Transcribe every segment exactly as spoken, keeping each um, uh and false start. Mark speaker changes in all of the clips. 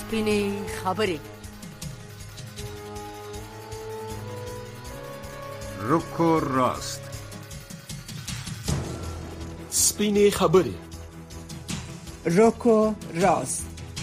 Speaker 1: سپینې خبرې.
Speaker 2: رکو راست.
Speaker 3: سپینې خبرې.
Speaker 4: رکو راست.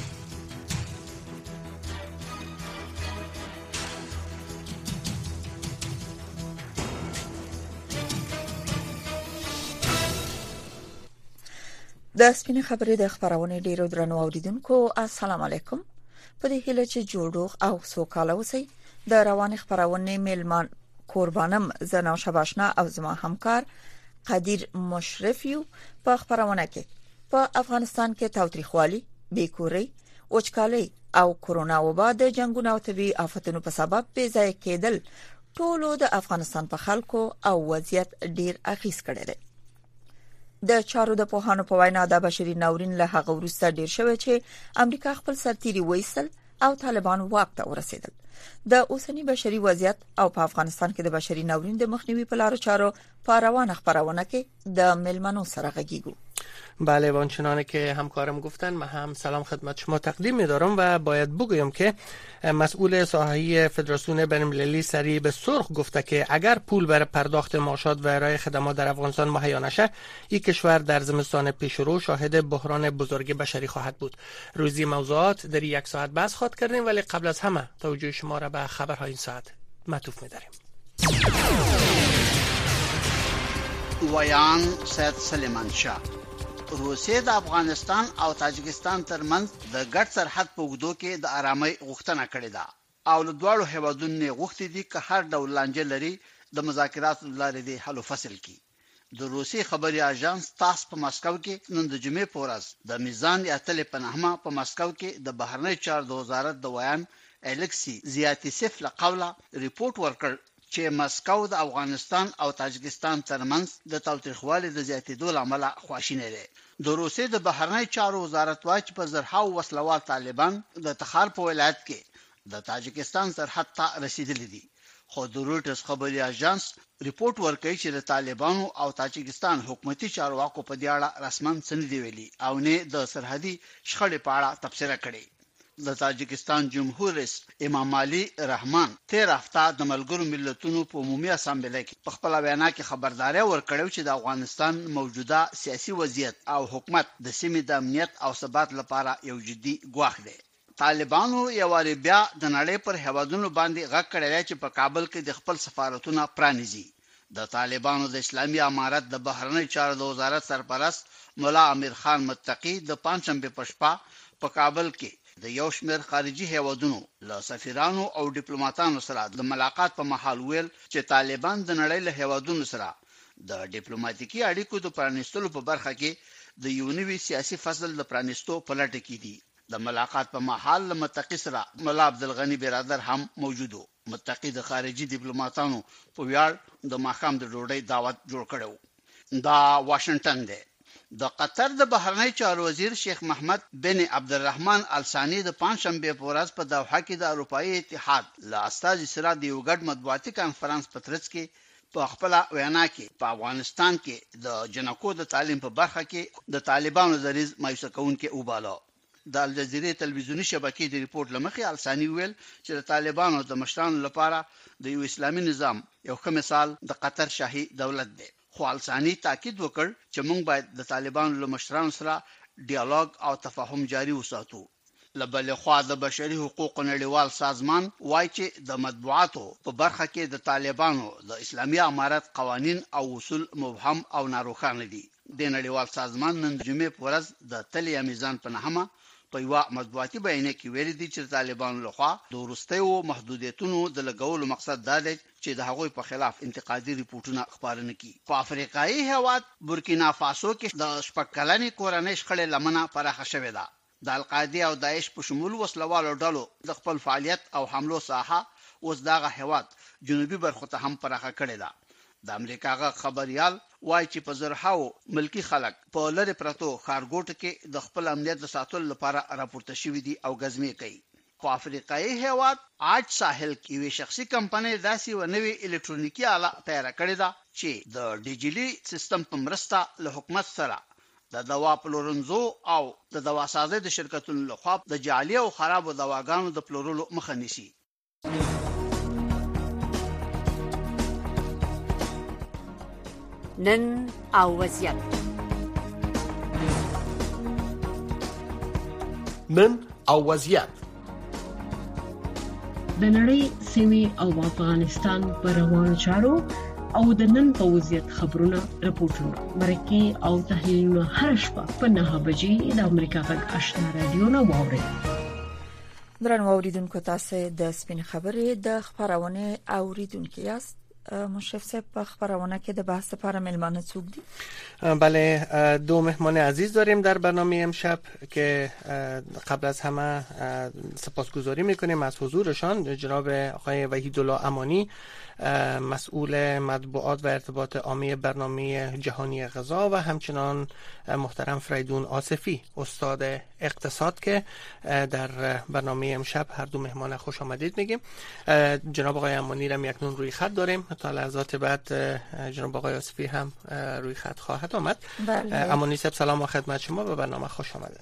Speaker 4: د سپینې خبرې د خبرونه ډیرو درنو اوریدونکو السلام علیکم. په دې هیله چې جوړوغ او سوکاله اوسئ. د روان خبرونه میلمان قربانم زنا شباشنا او زما همکار قدیر مشرف یو په خبرونه کې په افغانستان کې تاوتریخوالي، بیکوري، وچکالي او کرونا وبا د جنگونو او طبي آفتونو په سبب بې ځای کېدل ټولو د افغانستان په خلکو او وضعیت ډیر اخیس کړي دي. د چارو د پوهانو په وینا د بشري ناورین له هغه وروسته ډیر شوی چې امریکا خپل سرتیري وایستل او طالبان واک ته ورسېدل. د اوسنی بشري وضعیت او په افغانستان کې د بشري ناورین د مخنیوي په لارو چارو په روانه خبرونه کې د ملمنو سره غږیږو.
Speaker 5: بله، وانچنانه که همکارم گفتن، من هم سلام خدمت شما تقدیم می‌دارم و باید بگویم که مسئول ساحه‌ای فدراسیون بین‌المللی سریع به سرخ گفته که اگر پول برای پرداخت معاشات و ارائه خدمات در افغانستان مهیا نشه، یک کشور در زمستان پیشرو شاهد بحران بزرگ بشری خواهد بود. روزی موضوعات در یک ساعت بحث خواهد کردیم، ولی قبل از همه توجه شما را به خبرهای این ساعت معطوف می‌داریم.
Speaker 6: ویان سید سلیمان شاه روسیه د افغانستان او تاجکستان ترمنځ د ګډ سرحد په اوږدو کې د آرامۍ غوښتنه کړې ده او له دواړو هیوادونو غوښتي دي که هر ډول لانجه لري د مذاکراتو لارې د حل فصل کی. د روسي خبري اژانس تاس په مسکو کې نن د جمعې په ورځ د میزان اتلې په نامه په مسکو کې د بهرنی چارو د وزارت د ویان الکسی زیاتیسف له قوله ریپورت ورکړ چې مسکو د افغانستان او تاجکستان ترمنځ د تاوتریخوالي د زیاتېدو لامل خواشینه ده. د روسیې د بهرنی چارو وزارت وايي چې په زرهاو وسلوال طالبان د تخار په ولایت کې د تاجکستان سرحد ته رسیدلي دي. خو د روټرز خبري اژانس ریپورت ورکوي چې د طالبانو او تاجکستان حکومتي چارواکو په دې اړه رسماً څه نه دی ویلي او نه د سرحدي شخړې په اړه تبصره کړې. د تاجکستان جمهور رئیس امام علي رحمان تیر هفته د ملګرو ملتونو په عمومي اسامبلې کې په خپل وینا کې خبرداري ورکړې چې د افغانستان موجوده سیاسي وضعیت او حکومت د سیمې د امنیت او ثبات لپاره یو جدي ګواښ دی. طالبانو یواري بیا د نړۍ پر هیوادونو باندې غږ کړی چې په کابل کې د خپل سفارتونه پرانیزي. د طالبانو د اسلامي امارت د بهرنی چارو د وزارت سرپرست مولا امیر خان متقی د پنځشنبه په شپه په کابل کې د یو شمېر خارجي هیوادونو له سفیرانو او ډیپلوماټانو سره د ملاقات په مهال ویل چې طالبان د نړۍ له هیوادونو سره د ډیپلوماټیکي اړیکو د پرانیستلو په برخه کې د یو نوي سیاسي فصل د پرانیستو په لټه کې دي. د ملاقات په مهال له متقی سره مولا عبدالغنی برادر هم موجود و. متقی د خارجي ډیپلوماټانو په ویاړ د ماښام د ډوډۍ دعوت جوړ کړو. دا واشنگټن دی. د قطر د بهرنی چارو وزیر شیخ محمد بن عبدالرحمن الثانی د پنځشنبه په ورځ په دوحه کې د اروپאי اتحاد له استازي سره د یو ګډ مطبوعاتي کانفرنس په ترڅ کې په خپل وینا کې په افغانستان کې د جنکو د تعلیم په برخه کې د طالبانو دریځ مایوسه کوونکې وباله. د الجزیره تلویزیونی شبکې د ریپورت لمخې الثانی ویل چې د طالبانو د مشرانو لپاره د یو اسلامي نظام یو ښه مثال د قطر شاهي دولت دی. خو الثانی تاکید وکړ چې موږ باید د طالبانو له مشرانو سره ډیالوګ او تفاهم جاري وساتو. له بلې خوا د بشري حقوقو نړیوال سازمان وایي چې د مطبوعاتو په برخه کې د طالبانو د اسلامي امارت قوانین او اصول مبهم او ناروښانه دي. د نړیوال سازمان نن جمعې په ورځ د تلیا میزان په نامه په یو مطبوعاتي بیان کې ویلي دي چې طالبانو لخوا د وروستیو محدودیتونو د لګولو مقصد دا دی چې د هغوی په خلاف انتقادي ریپورتونه خپاره کړي. په افریقایي هیواد بورکینا فاسو کې د شپږ کلنې کورنۍ شخړې لمنه پراخه شوې ده. د القاعده او داعش په شمول وسلوالو ډلو د خپل فعالیت او حملو ساحه اوس دغه هیواد جنوبي برخو ته هم پراخه کړې ده. د امریکا غا خبريال وایي چې په زرهاو ملکی خلک په لری پرتو خارګوټ کې د خپل امنیت د ساتلو لپاره راپورته شوی دي او غزمې کوي. په افریقایي هیواد آج ساحل کې وی شخصي کمپنۍ داسې و نوې الکترونیکی آله تیار کړې ده چې د ډیجیټلي سیستم په مرسته له حکومت سره د دوا پلورنځو او د دواسازۍ د شرکتونو لخوا د جعلي او خرابو دواګانو د پلورلو مخه نیسي.
Speaker 1: نن او وضعیت
Speaker 3: نن او وضعیت
Speaker 7: د نړۍ سیمې او افغانستان پر روانو چارو او د نن په وضعیت خبرونه راپورټونه مرکه او تحلیلونه هر شپه په نه بجې د امریکا غږ آشنا رادیو نه واوري.
Speaker 4: درنو اوریدونکو تاسو د سپین خبرې د خبرونه اوریدونکو یاست. مشرف صاحب په خبرونه کې د بحث لپاره مهمانان څوک دي؟
Speaker 5: بله، دو مهمان عزیز داریم در برنامه امشب که قبل از همه سپاسگزاری میکنیم از حضورشان. جناب آقای وحیدالله امانی، مسئول مطبوعات و ارتباط عامی برنامه جهانی غذا و همچنان محترم فریدون آصفی، استاد اقتصاد که در برنامه امشب هر دو مهمان خوش آمدید میگیم. جناب آقای امانی را اکنون روی خط داریم، تا لحظات بعد جناب آقای آصفی هم روی خط خواهد آمد.
Speaker 4: بله.
Speaker 5: امانی صاحب سلام و خدمت شما، به برنامه خوش آمدید.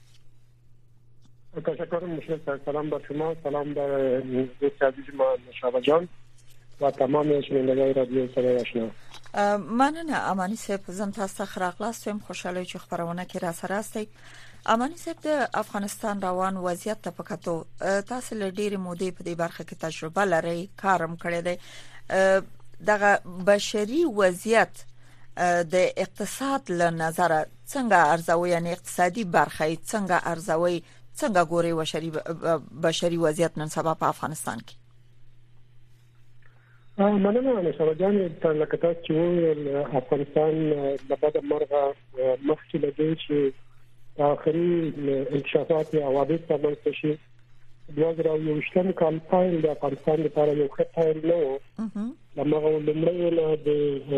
Speaker 8: تشکر مشرف، سلام بر شما، سلام بر دوست عزیز ما مشابه جان و تمام شنوندگان رادیو صدای آشنا.
Speaker 4: مننه امانی صاحب، زم تاسو خراغلاستم، خوشاله چې خبرونه کې را سره استئ. امانی صاحب، د افغانستان روان وضعیت ته پکاتو تاسو له ډېرې مودې په دې برخه کې تجربه لرئ، کارم کړی دی. دغه بشري وضعیت د اقتصاد له نظر څنګه ارزوي، یعنی اقتصادي برخه څنګه ارزوي، څنګه ګوري بشري بشري وضعیت نن سبا په افغانستان کې؟
Speaker 8: مننه نشابه جان، تر لکه تاسو چې وویل افغانستان د بد مرغه مخکې له دې چې آخري انکشافات او حوادث ترمنځ شي دوه زره یو ویشتم کال پیل د افغانستان لپاره یو ښه پیل نه و. لمغه لومړی نه د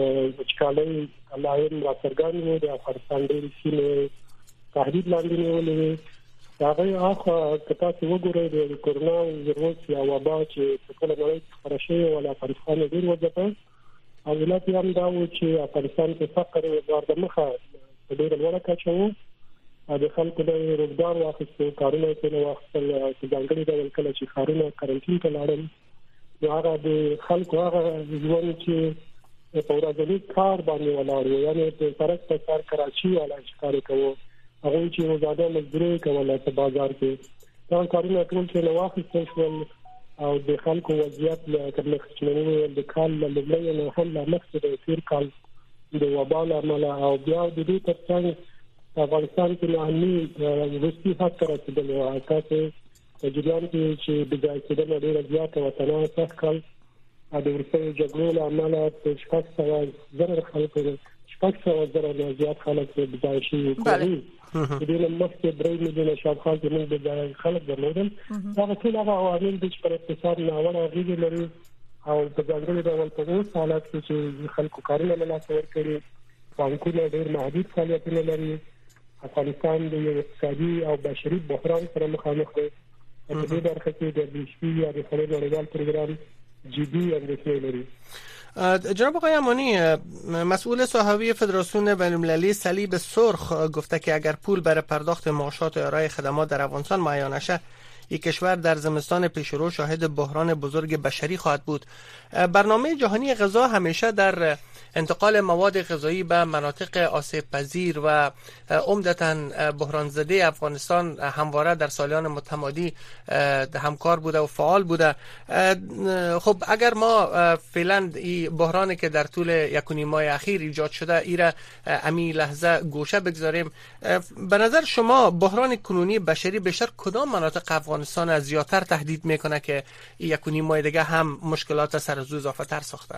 Speaker 8: وچکالۍ علایم راڅرګند وو، د افغانستان ډېرې سیمې تهدید لاندې نیولې. هغه اخو که تاسو وګورئ د کورونا ویروس یا وبا چې په ټوله نړۍ کې خپره شوې وه، افغانستان ډېر وځپه او علت یې هم دا و چې افغانستان کې فقر وزار د مخه په ډېره لوړه کچه و. د خلکو د روزګار واخیستو، کارونه یې ترې واخیستل، په ځانګړي ډول کله چې ښارونه کرنټین ته لاړل نو هغه د خلکو هغه ژوند چې په ورځني کار باندې ولاړ و، یعنې د سړک په سر کراچي والا چې کار یې کوو، هغوی چې روزانه مزدوري کوله په بازار کې، دا کارونه ټول ترې واخیستل شول او د خلکو وضعیت لکه چې مې وویل د کال له لومړۍ نه هم لا مخکې د تېر کال د وبا له امله او بیا د دې تر څنګ افغانستان کې ناامني وروستي حد ته رسېدلې وه. تاسو په جریان کې چې د ځای کېدنه ډېره زیاته وه، تنوع سخت کړ او د وروستیو جګړو له امله په شپږ سوه زره خلکو شپږ سوه زره نه زیات خلک د ځای شوي کورنۍ د دې نه مخکې درې میلیونه شاوخوا زموږ د ځای خلک درلودل. هغه ټول هغه عوامل دي چې پر اقتصاد ناوړه اغېزې لري او په ځانګړي ډول په اوس حالت کې چې خلکو کارونه له لاسه ورکړي، بانکونه ډېر محدود فعالیتونه لري، افغانستان د یو اقتصادي او بشري بحران سره مخامخ دی. په دې برخه کې د بي سي یا د خلک نړیوال پروګرام جدي اندېښنې لري.
Speaker 5: جناب آقای امانی، مسئول صحابی فدراسیون بین‌المللی صلیب سرخ گفته که اگر پول برای پرداخت معاشات و ارائه خدمات در افغانستان مهیا نشه، یک کشور در زمستان پیشرو شاهد بحران بزرگ بشری خواهد بود. برنامه جهانی غذا همیشه در انتقال مواد غذایی به مناطق آسیب پذیر و عمدتاً بحران زده افغانستان همواره در سالیان متمادی همکار بوده و فعال بوده. خب اگر ما فعلا این بحرانی که در طول یک و نیم ماه اخیر ایجاد شده ای را امی لحظه گوشه بگذاریم، به نظر شما بحران کنونی بشری بیشتر کدام مناطق افغانستان از زیادتر تهدید میکنه که یک و نیم ماه دیگه هم مشکلات سر از اضافه تر ساخته؟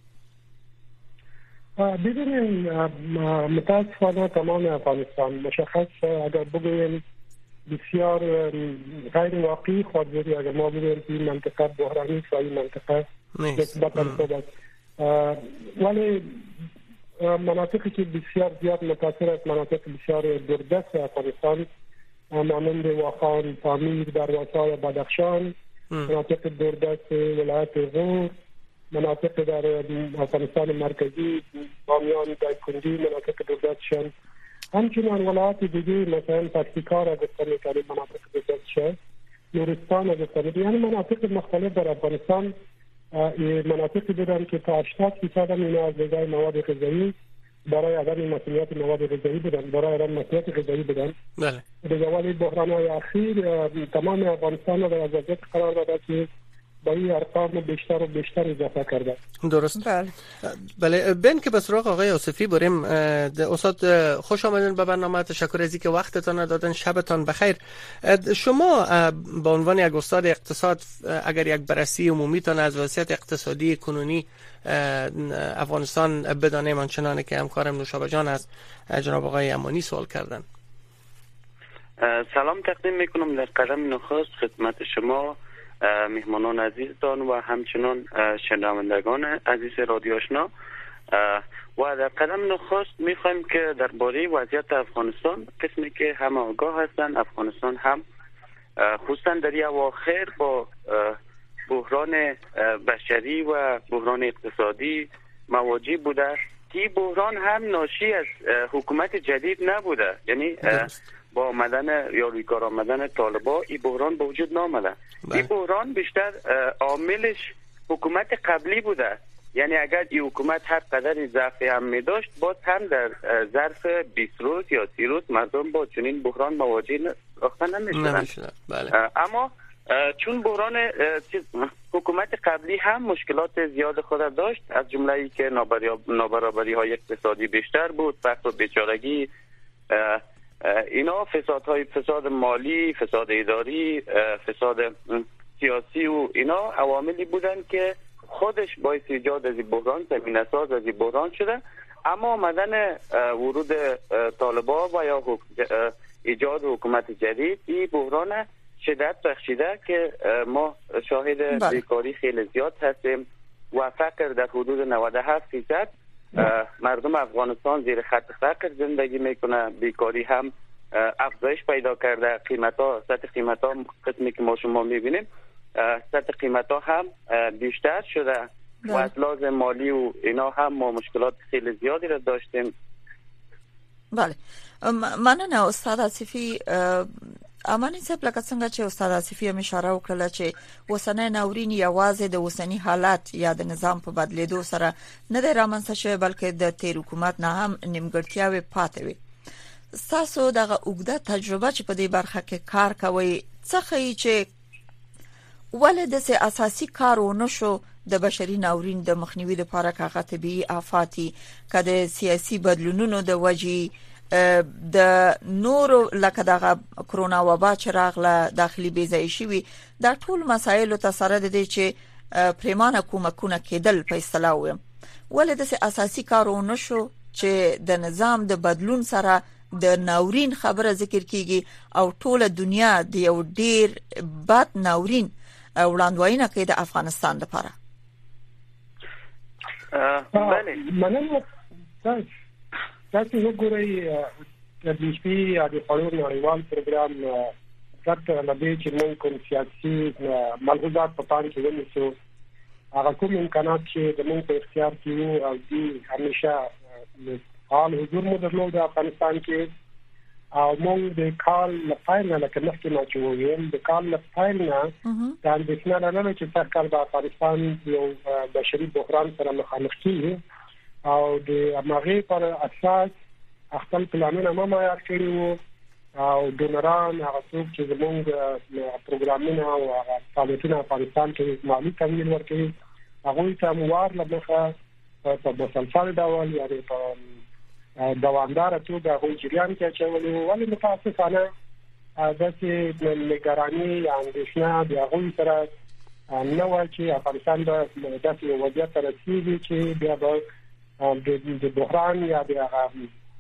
Speaker 8: ببینید متاسفانه تمام افغانستان مشخص اگر بگوییم بسیار غیر واقعی خود بودی اگر ما بگوییم که این منطقه بحرانی است و این منطقه نسبت صحبت، ولی مناطقی که بسیار زیاد متاثر است مناطق بسیار دوردست افغانستان مانند واخان، پامیر، دروازه و بدخشان، مناطق دوردست ولایت غور، مناطق در افغانستان مرکزی، بامیان، دایکنډي، مناطق دوردستشان همچنین ولایات دیگه مثلا پکتیکا را گفتن که مناطق بزرگ شد، نورستان را گفتن، یعنی مناطق مختلف در افغانستان مناطقی بودن که تا هشتاد درصد اینا از نظر مواد غذایی برای عدم مسئولیت مواد غذایی بودن، برای عدم مسئولیت غذایی بودن.
Speaker 5: بله.
Speaker 8: دیگه ولی بحران‌های اخیر تمام افغانستان را در وضعیت قرار داده که با این ارقام بیشتر و بیشتر اضافه کرده.
Speaker 5: درست.
Speaker 4: بله.
Speaker 5: بله بین که به سراغ آقای آصفی بریم. استاد خوش آمدین به برنامه. تشکر از اینکه وقتتان دادن. شبتان بخیر. شما به عنوان یک استاد اقتصاد اگر یک بررسی عمومی تان از وضعیت اقتصادی کنونی افغانستان بدانیم، آنچنانه که همکارم نوشابه جان از جناب آقای امانی سوال کردن.
Speaker 1: سلام تقدیم میکنم در قدم نخست خدمت شما مهمانان عزیزتان و همچنان شنوندگان عزیز رادیو آشنا. و در قدم نخست میخوایم که درباره وضعیت افغانستان، قسمی که همه آگاه هستند افغانستان هم خصوصا در این اواخر با بحران بشری و بحران اقتصادی مواجه بوده. این بحران هم ناشی از حکومت جدید نبوده، یعنی با آمدن یا رویکار آمدن طالبان این بحران به وجود نامده. این بحران بیشتر عاملش حکومت قبلی بوده، یعنی اگر این حکومت هر قدر ضعف هم می داشت باز هم در ظرف بیست روز یا سی روز مردم با چنین بحران مواجه نمی شدن.
Speaker 5: بله.
Speaker 1: اما چون بحران حکومت قبلی هم مشکلات زیاد خود داشت، از جمله ای که نابرابری های اقتصادی بیشتر بود، فقر و بیچارگی، اینا فسادهای فساد مالی، فساد اداری، فساد سیاسی و اینا عواملی بودن که خودش باعث ایجاد از این بحران، زمینه ساز از این بحران شده. اما آمدن ورود طالبان و یا ایجاد حکومت جدید این بحران شدت بخشیده که ما شاهد بیکاری خیلی زیاد هستیم و فقر در حدود نود و هفت درصد مردم افغانستان زیر خط فقر زندگی میکنه. بیکاری هم افزایش پیدا کرده. قیمت ها، سطح قیمت ها قسمی که ما شما میبینیم سطح قیمت ها هم بیشتر شده و از لازم مالی و اینا هم ما مشکلات خیلی زیادی را داشتیم.
Speaker 4: بله مننه استاد آصفی. امانی صاحب لکه څنګه چې استاد آصفی هم اشاره وکړه چې اوسنۍ ناورین یوازې د اوسنی حالات یا د نظام په بدلیدو سره نه دی رامنځته شوی، بلکې د تیر حکومت نه هم نیمګړتیاوې پاتې وي. تاسو دغه اوږده تجربه چې په دې برخه کې کار کوي څه ښیي چې ولې داسې اساسي کار ونه شو د بشري ناورین د مخنیوي لپاره، که هغه طبیعي آفاتي، که د سیاسي بدلونونو د وجې، د نورو لکه دغه کرونا وبا چې راغله، داخلي بیځایي شوي، دا ټول مسایلو ته سره د دې چې پریمانه کومکونه کېدل په اصطلاح ویم، ولې داسې اساسي کار ونه شو چې د نظام د بدلون سره د ناورین خبره ذکر کیږي او ټوله دنیا د یو ډیر بد ناورین وړاندوینه کوي د افغانستان لپاره؟
Speaker 1: بله
Speaker 8: مننه. تاسو وګورئ د بي سي یا د خلکو نړیوال پروګرام څخه لدې چې موږ کوم سیاسي ملحوظات په پام کې ونیسو، هغه کوم امکانات چې د موږ په اختیار کې وو او دي همیشه حال حضور مو درلود د افغانستان کې، او موږ د کال لپاره نه لکه مخکې ما چې وویل د کال لپاره نه د اندېښنه لرله چې څنګه د افغانستان یو بشري بحران سره مخامخ کیږي او د هغې پر اساس خپل پلانونه ما معیار کړي وو او ډونران هغه څوک چې زموږ پروګرامونه او هغه فعالیتونه افغانستان کې مالي تمویل ورکوي هغوی ته موار له مخه په مسلسل ډول یعنې په دوامداره توګه هغوی جریان کې اچولي وو. ولې متاسفانه داسې نګراني یا اندېښنه د هغوی سره نه وه چې افغانستان به داسې یو وضعیت ته رسېږي چې بیا به د بحران یا د هغه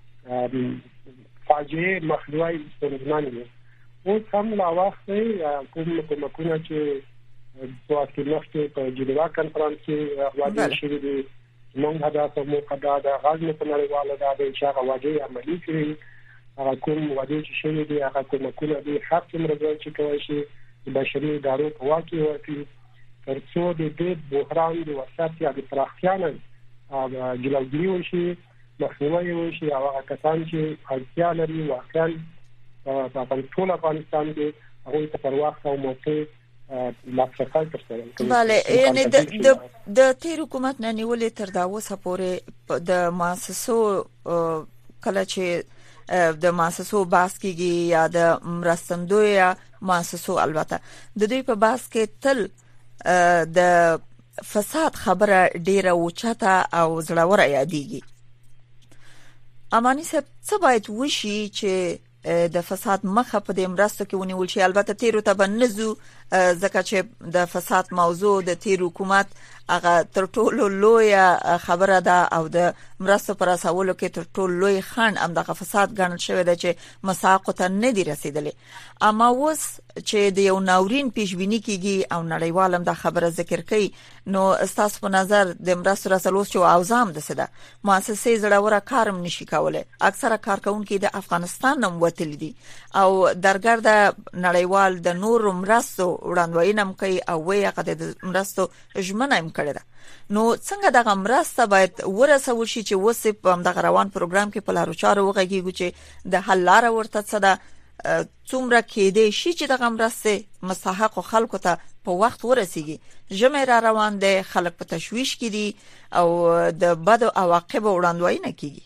Speaker 8: فاجعې مخنیوی ستونزمن وي. اوس هم لا وخت دی کوم کومکونه چې څو وخت مخکې په جنیوا کنفرانس کې وعده شوي دي، موږ هدف مو قدا د غاز په نړیواله د چې هغه وعده عملي کړي. هغه کوم وعده چې شوي دي هغه کومکونه دي حق څومره چې کوي شي د بشري ادارو په واک کې ورکړي تر څو د دې بحران د وسعت یا د پراختیا نه جلوګیری وشي مخنیوي وشي او هغه کسان چې اړتیا لري واقعا په ټول افغانستان کې هغه ته پر وخت او موقع لاسرسي ترسره.
Speaker 4: بله، یعنی د د تیر حکومت نه نیولې تر دا اوسه پورې د مؤسسو کله چې د مؤسسو باس کېږي یا د مرستندوی یا مؤسسو البته د دوی په باس کې تل د فساد خبره ډیره اوچته او زړوره یادېږي. امانی صاحب څه باید وشي چې د فساد مخه په دې مرستو کې ونیول شي؟ البته تیرو ته بنزو ځکه چې د فساد موضوع د تیر حکومت هغه تر ټولو لوی خبره ده او د مرستو پر اساسولو کې تر ټولو لوی خنډ هم د فساد ګڼل شوی دی چې مساق ته نه دی رسیدلی. اما اوس چې د یو ناورین پیشبینی کیږي او نړیوال هم د خبره ذکر کوي، نو استاسو په نظر د مرستو رسولو چې اوزام ده سده مؤسسې زړوره کارم نشي کولای. اکثره کارکونکو د افغانستان نوم وتل دي او درګرد نړیوال د نور مرستو وړاندوینه کوي او وی هغه د مرستو ژمنه هم کړی ده. نو څنګه دغه مرسته باید ورسول شي چې وسه په دغه روان پروګرام کې په لارو چارو وغږیږي چې د حل لار ورته څه ده، څومره کېدې شي چې دغه مرسته مستحق خلکو ته په وخت ورسیږي. ژمه را روان دي، خلک په تشويش کې دي او د بد عواقب وړاندوینه کوي.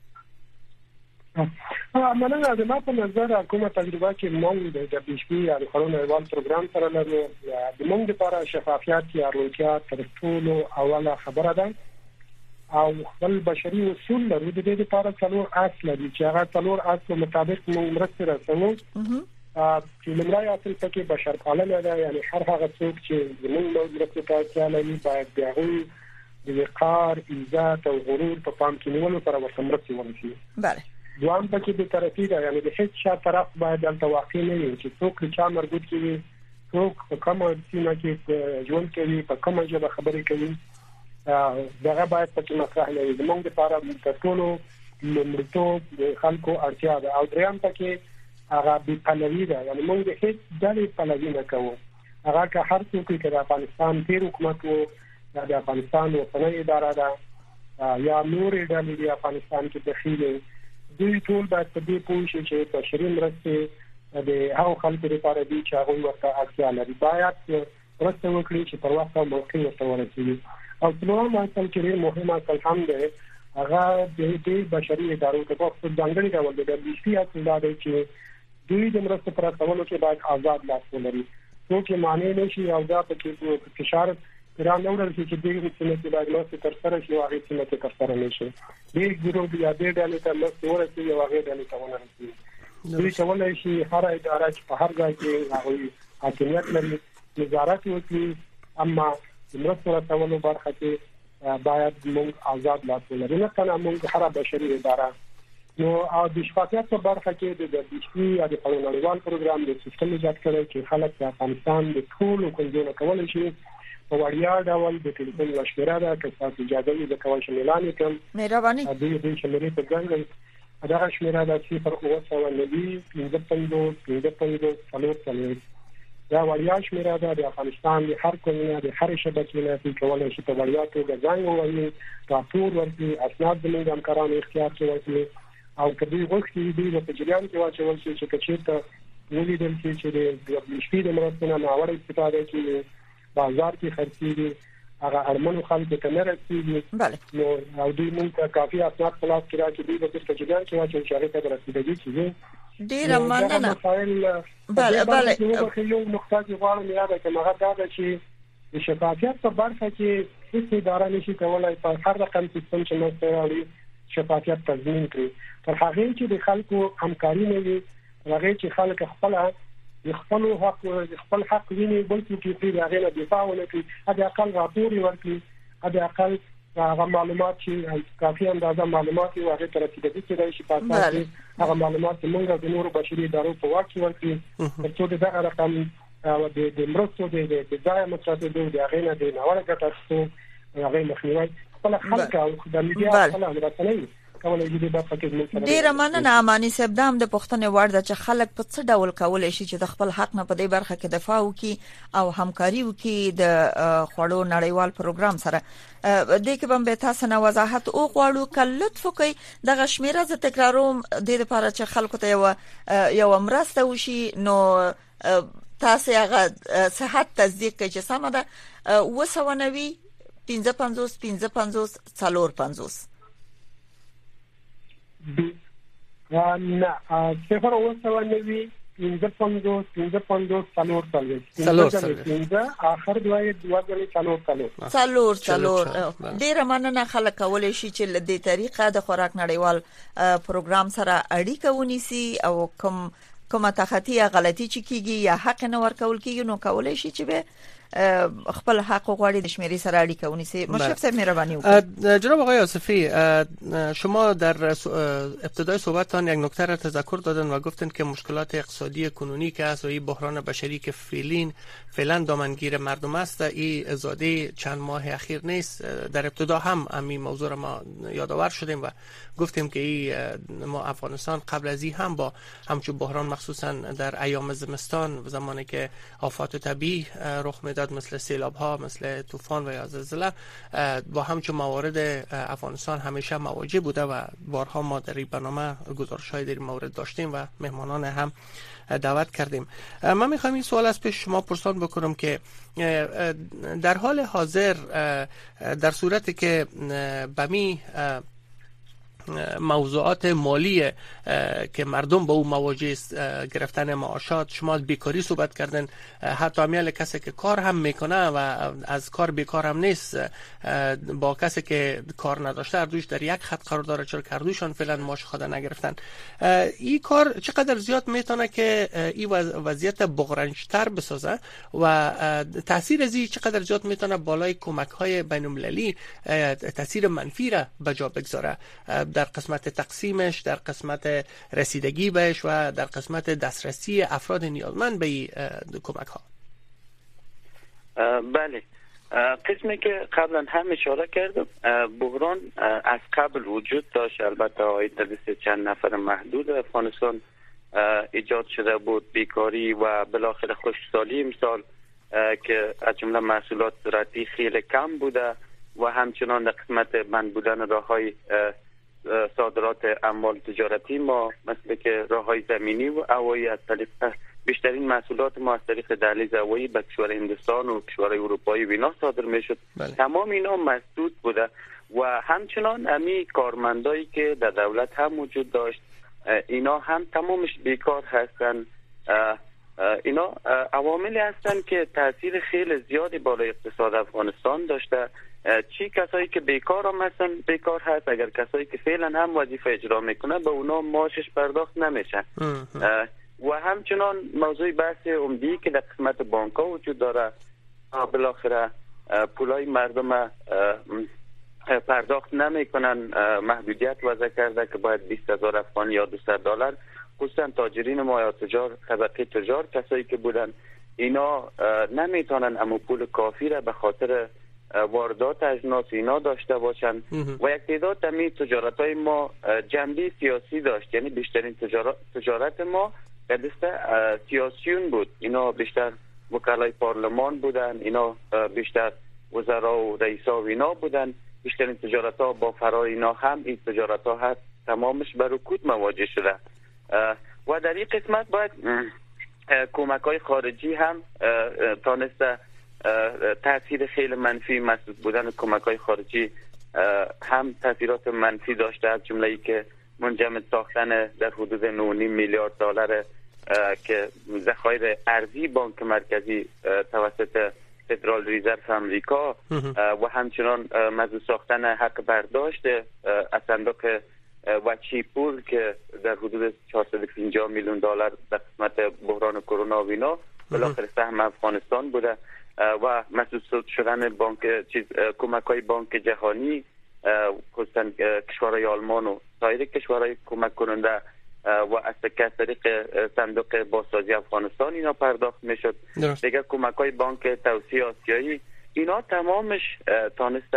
Speaker 8: عملاً د ما په نظر کومه تجربه کې موږ د بشپی یا د خلونو ایوال پروګرام سره لرو، د موږ لپاره شفافیت یا روڼتیا تر ټولو اوله خبره ده او خپل بشري اصول لرو. د دې لپاره څلور اصل دي چې هغه څلور اصل مطابق موږ مرسته رسوو. چې لمړی اصل پکې بشرپالنه ده، یعنی هر هغه څوک چې زموږ مرسته ته اړتیا لري باید د هغوی د وقار، عزت او غرور په پام کې نیولو سره ورته مرسته ورسي.
Speaker 4: بله.
Speaker 8: دوام پکې به طرفي ده، یعنی د هیڅ شا طرف باید دلته واقع نه وي چې څوک چا مربوط کیږي، څوک په کومه سیمه کې ژوند کوي، په کومه ژبه خبرې کوي، دغه باید پکې مطرح نه وي. زموږ لپاره د ټولو لومړیتوب د خلکو اړتیا ده. او دریم پکې هغه بې پلوي ده، یعنی موږ د هیڅ ډلې پلوي نه کوو. هغه که هر څوک چې د افغانستان تیر حکومت وو یا د افغانستان وطني اداره ده یا نور ډلې د افغانستان کې داخلي، دوی ټول باید په دې پوه شي چې بشري مرستې د هغو خلکو لپاره دي چې هغوی ورته اړتیا لري. باید مرسته وکړي چې پر وخت او موقع ورته ورسېږي. او څلورم اصل چې ډېر مهم اصل هم دی، هغه د دې بشري ادارو ته په ځانګړي ډول د بشپی اصل دا دی چې دوی د مرستې پر رسولو کې باید آزاد لاس ولري. څوک یې مانع نه شي او دا پکې فشار را نه ورل شي چې دغه څه نه باید مرسته تر سره شي او هغه څه نه تر سره نه شي. دې ګروپ یا دې ډلې ته مرسته ورسي او هغه ډلې ته ورسي. دوی کولای شي هر اداره چې په هر ځای کې هغه حاکمیت لري نظارت وکړي، اما د مرستو رسولو برخه کې باید موږ آزاد لاس ولرو. نه کنه موږ هر بشري اداره نو او د شفافیت په برخه کې د بشپی یا د نړیوال پروګرام د سیستم ایجاد کړي چې خلک د افغانستان د ټولو کنځونو کولای شي په وړیا ډول د ټلیفون مشوره ده که تاسو اجازه وي د کوم شمولان کوم
Speaker 4: مهرباني
Speaker 8: د دې شمولې په ځای دا شموله د صفر او څو نبی پنځه پنځه پنځه پنځه څلور څلور دا وړیا شموله ده. د افغانستان د هر کومه د هر شبکې نه چې کولای شي په وړیا توګه ځای ووایي، راپور ورکړي، اسناد زموږ همکارانو اختیار کې ورکړي او کدی وختي دی په جریان کې واچول شي چې کچېته ولیدل شي چې د بشپی د مرستې نه ناوړه استفاده کوي، بازار کې خرڅيږي، هغه اړمنو خلکو ته نه رسیږي. نو او دوی موږ ته کافي اسناد خلاص کړه چې دوی په تجربه کې واچول شي هغه ته رسیدګي کیږي.
Speaker 4: ډیر مننه. بله بله
Speaker 8: یو نقطه چې غواړم یاد کړم هغه دا ده چې د شفافیت په برخه کې هیڅ اداره نشي کولای په هر رقم سیستم چې موږ راوړي شفافیت تضمین کړي. تر هغه چې د خلکو همکاري نه وي، هغه چې خلک خپل خپل حق خپل حق ویني بلکې چې د هغه دفاع ونکړي، هغه اقل راپور ورکړي، هغه اقل هغه معلومات چې کافي اندازه معلومات یو هغه تر رسیدګي کې شي په اساس هغه معلومات موږ د نورو بشري ادارو په واک کې ورکړي چې دغه رقم د د مرستو د د ځای مصرف د هغه نه د ناوړه ګټه هغه مخنیوي خپل خلک او د میډیا خپل امرتنه کولای شي د پاکستان
Speaker 4: ډیر مننه امانی صاحب دام د پښتنې وړ د چې خلک په څه ډول کولای شي چې د خپل حق نه په دې برخه کې دفاع وکړي او همکاري وکړي د خوړو نړیوال پروګرام سره. د کې به تاسو نه وضاحت او غواړو کله لطف وکړئ د غشمیره ز تکراروم د لپاره چې خلکو ته یو یو مرسته وشي نو تاسو هغه صحت تصدیق کوي چې سم ده وسونوي پنځه پنځوس پنځه پنځوس څلور پنځوس
Speaker 8: نه صفر وسونوي پنځه پنځوس پنځه پنځوس څلور څلور پنځه اخر دوه دوه غلي څلور څلور
Speaker 4: څلور څلور ډیر مننه خلک کولای شي چې له دې طریقه د خوراک نړیوال پروګرام سره اړیکه ونیسي او کوم کومه تخطی غلطی چې کیږي یا حق نه ورکول کیږي نو کولای شي چې به خپل حق غواړي د شمیرې سره اړیکه ونیسي. مشرف صاحب مهرباني وکړئ.
Speaker 5: جناب آقای آصفی شما در ابتدای صحبتتان یک نکته را تذکر دادن و گفتن که مشکلات اقتصادی کنونی که است و این بحران بشری که فعلین فعلا دامنگیر مردم است این زاده چند ماه اخیر نیست. در ابتدا هم همین موضوع را ما یادآور شدیم و گفتیم که این ما افغانستان قبل از این هم با همچون بحران مخصوصا در ایام زمستان زمانی که آفات طبیعی رخ میداد مثل سیلاب ها مثل طوفان و یا زلزله با همچون موارد افغانستان همیشه مواجه بوده و بارها ما در این برنامه گزارش های در این مورد داشتیم و مهمانان هم دعوت کردیم. من میخوام این سوال از پیش شما پرسان بکنم که در حال حاضر در صورتی که بمی موضوعات مالی که مردم با او مواجه است گرفتن معاشات شما بیکاری صحبت کردن حتی همیال کسی که کار هم میکنه و از کار بیکار هم نیست با کسی که کار نداشته اردوش در یک خط قرار داره چرا که اردوشان فعلا معاش خود نگرفتن این کار چقدر زیاد میتونه که این وضعیت بغرنجتر بسازه و تاثیر از این چقدر زیاد میتونه بالای کمک های بین المللی تاثیر منفی را به جا بگذاره در قسمت تقسیمش در قسمت رسیدگی بهش و در قسمت دسترسی افراد نیازمند به کمک ها.
Speaker 1: بله قسمی که قبلا هم اشاره کردم بحران از قبل وجود داشت البته آید در چند نفر محدود افغانستان ایجاد شده بود بیکاری و بالاخره خشکسالی امسال که از جمله محصولات زراعتی خیلی کم بوده و همچنان در قسمت بند بودن راههای صادرات اموال تجارتی ما مثل که راههای زمینی و هوایی از طریق بیشترین محصولات ما از طریق دهلیز هوایی به کشور هندوستان و کشورهای اروپایی و اینا صادر میشد. تمام اینا مسدود بوده و همچنان امی کارمندایی که در دولت هم وجود داشت اینا هم تمامش بیکار هستن. اینا عواملی هستن که تاثیر خیلی زیادی بالای اقتصاد افغانستان داشته. چی کسایی که بیکار هم هستن بیکار هست اگر کسایی که فعلا هم وظیفه اجرا میکنه به اونا معاشش پرداخت نمیشه و همچنان موضوع بحث عمدی که در قسمت بانک ها وجود داره بالاخره پولای مردم پرداخت نمیکنن محدودیت وضع کرده که باید بیست هزار افغان یا دویست دلار خصوصا تاجرین ما یا تجار طبقه تجار کسایی که بودن اینا نمیتونن اما پول کافی را به خاطر واردات اجناس اینا داشته باشن و یک تعداد می تجارت های ما جنبه سیاسی داشت یعنی بیشترین تجارت, تجارت ما به دست سیاسیون بود. اینا بیشتر وکلای پارلمان بودن اینا بیشتر وزرا و رئیسا و اینا بودن بیشترین تجارت ها با فرار اینا هم این تجارت ها هست تمامش بر رکود مواجه شده و در این قسمت باید کمک های خارجی هم تانسته تاثیر خیلی منفی مسدود بودن کمک های خارجی هم تاثیرات منفی داشته از جمله ای که منجمد ساختن در حدود نه و نیم میلیارد دلار که ذخایر ارزی بانک مرکزی توسط فدرال ریزرو امریکا و همچنان موضوع ساختن حق برداشت از صندوق وچی پول که در حدود چهارصد و پنجاه میلیون دلار در قسمت بحران کرونا و اینا بالاخره سهم افغانستان بوده و مسدود شدن بانک چیز کمک های بانک جهانی خصوصا کشورهای آلمان و سایر کشورهای کمک کننده و از طریق صندوق بازسازی افغانستان اینا پرداخت میشد. دیگه کمک های بانک توسعه آسیایی اینا تمامش تانسته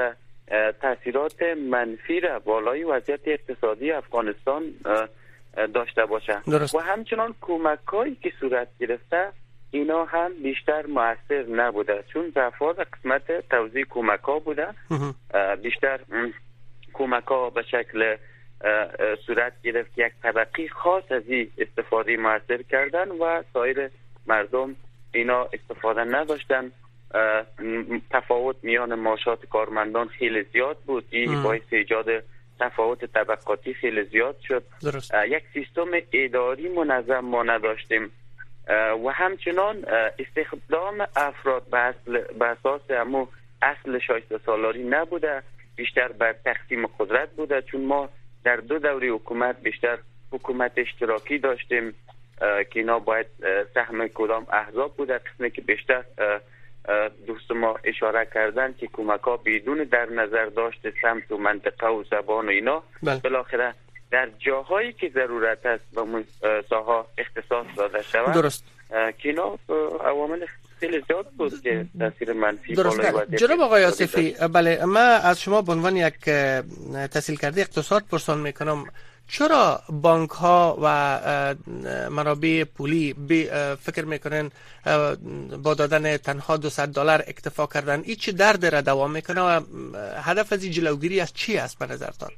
Speaker 1: تاثیرات منفی را بالای وضعیت اقتصادی افغانستان داشته باشه.
Speaker 5: درست.
Speaker 1: و همچنان کمک‌هایی که صورت گرفته اینا هم بیشتر مؤثر نبوده، چون ضعف‌ها در قسمت توزیع کمک‌ها بوده. بیشتر کمک‌ها به شکل صورت گرفت یک طبقی خاص از این استفاده مؤثر کردن و سایر مردم اینا استفاده نداشتن. تفاوت میان معاشات کارمندان خیلی زیاد بود، این باعث ایجاد تفاوت طبقاتی خیلی زیاد شد.
Speaker 5: درست.
Speaker 1: یک سیستم اداری منظم ما نداشتیم و همچنان استخدام افراد به اصل به اساس همو اصل شایسته سالاری نبوده، بیشتر بر تقسیم قدرت بوده، چون ما در دو دوره حکومت بیشتر حکومت اشتراکی داشتیم که اینا باید سهم کدام احزاب بوده. قسمی که بیشتر دوست ما اشاره کردن که کمک ها بدون در نظر داشته سمت و منطقه و زبان و اینا بالاخره در جاهایی که ضرورت است به اون ساحه اختصاص داده شود.
Speaker 5: درست.
Speaker 1: که اینا عوامل خیلی زیاد بود که تاثیر منفی
Speaker 5: درست. جناب آقای آصفی، بله، من از شما به عنوان یک تحصیل کرده اقتصاد پرسان میکنم، چرا بانک ها و منابع پولی فکر میکنن با دادن تنها دویست دلار اکتفا کردن؟ این چه درد را دوام میکنه و هدف از این جلوگیری از چی است به نظرتان؟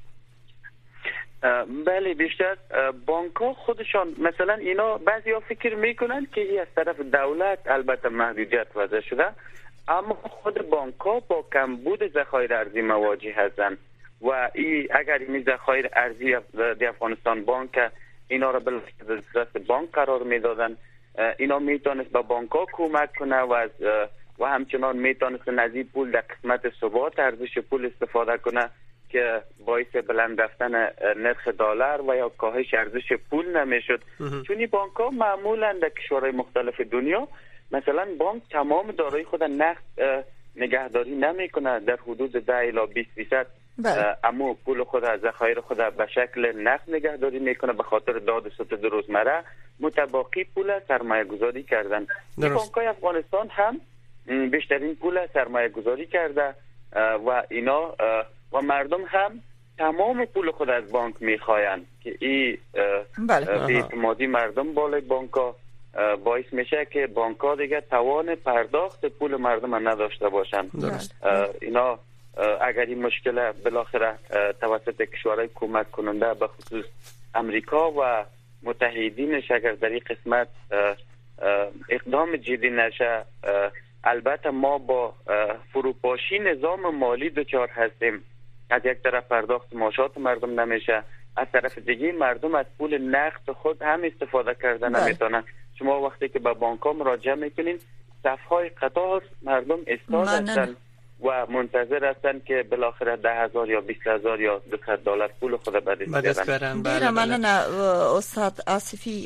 Speaker 1: بله، بیشتر بانک ها خودشان مثلا اینا بعضی ها فکر میکنن که این از طرف دولت البته محدودیت وضع شده، اما خود بانک ها با کمبود ذخایر ارزی مواجه هستند و ای اگر این ذخایر ارزی در افغانستان بانک اینا را به دست بانک قرار میدادن، اینا میتونست به بانک ها کمک کنه و از و همچنان میتونست از این پول در قسمت ثبات ارزش پول استفاده کنه که باعث بلند رفتن نرخ دلار و یا کاهش ارزش پول نمیشد. چون این بانک ها معمولا در کشورهای مختلف دنیا مثلا بانک تمام دارایی خود نقد نگهداری نمیکنه، در حدود ده الی بیست درصد اما پول خود از ذخایر خود به شکل نقد نگهداری میکنه، به خاطر داد و ستد روزمره متباقی پول سرمایه گذاری کردن. بانک های افغانستان هم بیشترین پول سرمایه گذاری کرده و اینا و مردم هم تمام پول خود از بانک میخواین که این بی‌اعتمادی مردم بالای بانک ها باعث میشه که بانک ها دیگه توان پرداخت پول مردم نداشته باشن. اینا اگر این مشکل بالاخره توسط کشورهای کمک کننده به خصوص امریکا و متحدینش اگر در این قسمت اقدام جدی نشه، البته ما با فروپاشی نظام مالی دچار هستیم. از یک طرف پرداخت معاشات مردم نمیشه، از طرف دیگه مردم از پول نقد خود هم استفاده کردن نمیتونن. شما وقتی که به بانک ها مراجعه میکنین صفهای قطار مردم استاد هستن و منتظر هستن که بالاخره ده هزار یا بیست هزار یا دویست دلار پول خود بدست
Speaker 4: برن. بله ممنون استاد آصفی.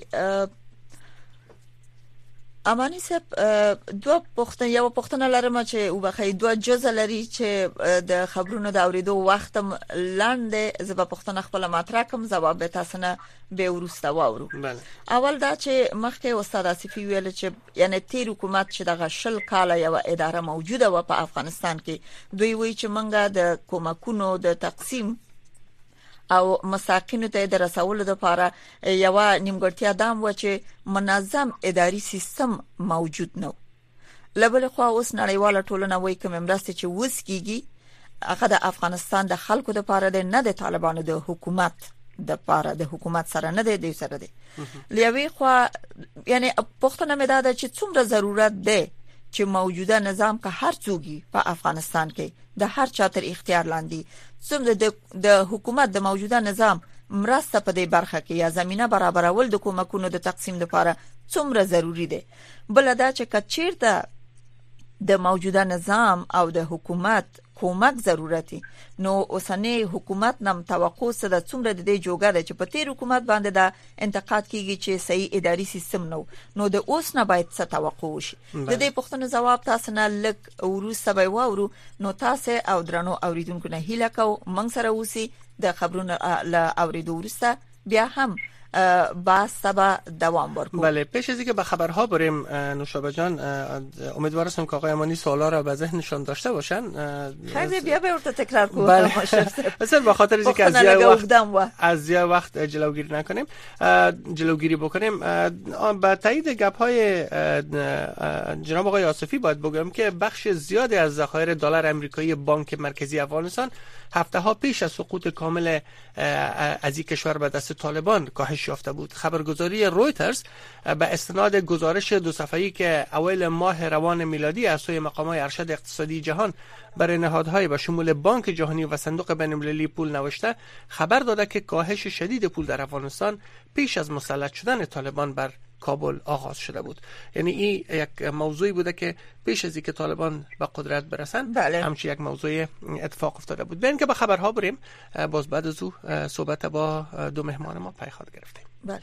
Speaker 4: امانی صاحب دو پختن یو پختن لرم چې وبخې دو جزء لري چې د خبرونو د اوریدو وخت لاندې زبا پختن خپل مطرح کوم جواب تاسو نه به ورسته واورو. اول دا چې مخکې استاد آصفی ویل چې یعنی تیر حکومت چې د غشل کاله یو اداره موجوده و په افغانستان کې دوی وی چې منګه د کومکونو د تقسیم او مساکینو ته د رسولو لپاره یو نیمګړتیا دام و چې منظم اداري سیستم موجود نه. لبل خو اوس نړیواله ټولنه وایي کوم مرسته چې وسکیږي هغه د افغانستان د خلکو لپاره د نه د طالبانو د حکومت د لپاره د حکومت سره نه دی سره دی. لیوي خو یعنی پښتنه مې دا چې څومره ضرورت دی چې موجوده نظام که هر څوګي په افغانستان کې د هر چا تر اختیار لاندې څومره د د حکومت د موجوده نظام مرسته په دې برخه کې یا زمينه برابرول د کومکونو د تقسیم لپاره څومره ضروری دی. بل دا چې کچیرته د موجوده نظام او د حکومت کومک ضرورتي نو اوسنۍ حکومت نم توقع سره څومره د دې جوګه ده چې په تیر حکومت باندې دا انتقاد کیږي چې صحیح اداري سیستم نو نو د اوس نه باید څه توقع وشي. د دې پوښتنې جواب تاسو نه لک وروسته به واورو. نو تاسو او درنو اوریدونکو نه هیله کوم موږ سره اوسئ د خبرونو له اوریدو وروسته بیا هم بحث به دوام ورکو.
Speaker 5: بله، پیش از اینکه به خبرها بریم نوشابه جان، امیدوار هستم که آقای امانی سوالا را به ذهنشان داشته باشن.
Speaker 4: خیلی بیا به ورت تکرار کنم.
Speaker 5: بله. مثلا به خاطر اینکه از یه وقت از یه وقت جلوگیری نکنیم، جلوگیری بکنیم. با تایید گپ‌های جناب آقای آصفی باید بگم که بخش زیادی از ذخایر دلار آمریکایی بانک مرکزی افغانستان هفته ها پیش از سقوط کامل از این کشور به دست طالبان کاهش یافته بود. خبرگزاری رویترز به استناد گزارش دو صفحه‌ای که اوایل ماه روان میلادی از سوی مقامات ارشد اقتصادی جهان برای نهادهای به شمول بانک جهانی و صندوق بین‌المللی پول نوشته، خبر داده که کاهش شدید پول در افغانستان پیش از مسلط شدن طالبان بر کابل آغاز شده بود. یعنی این یک موضوعی بوده که پیش از اینکه طالبان به قدرت برسن، بله، همچین یک موضوع اتفاق افتاده بود. ببین که به خبرها بریم، باز بعد از او صحبت با دو مهمان ما پیخاد گرفتیم.
Speaker 4: بله.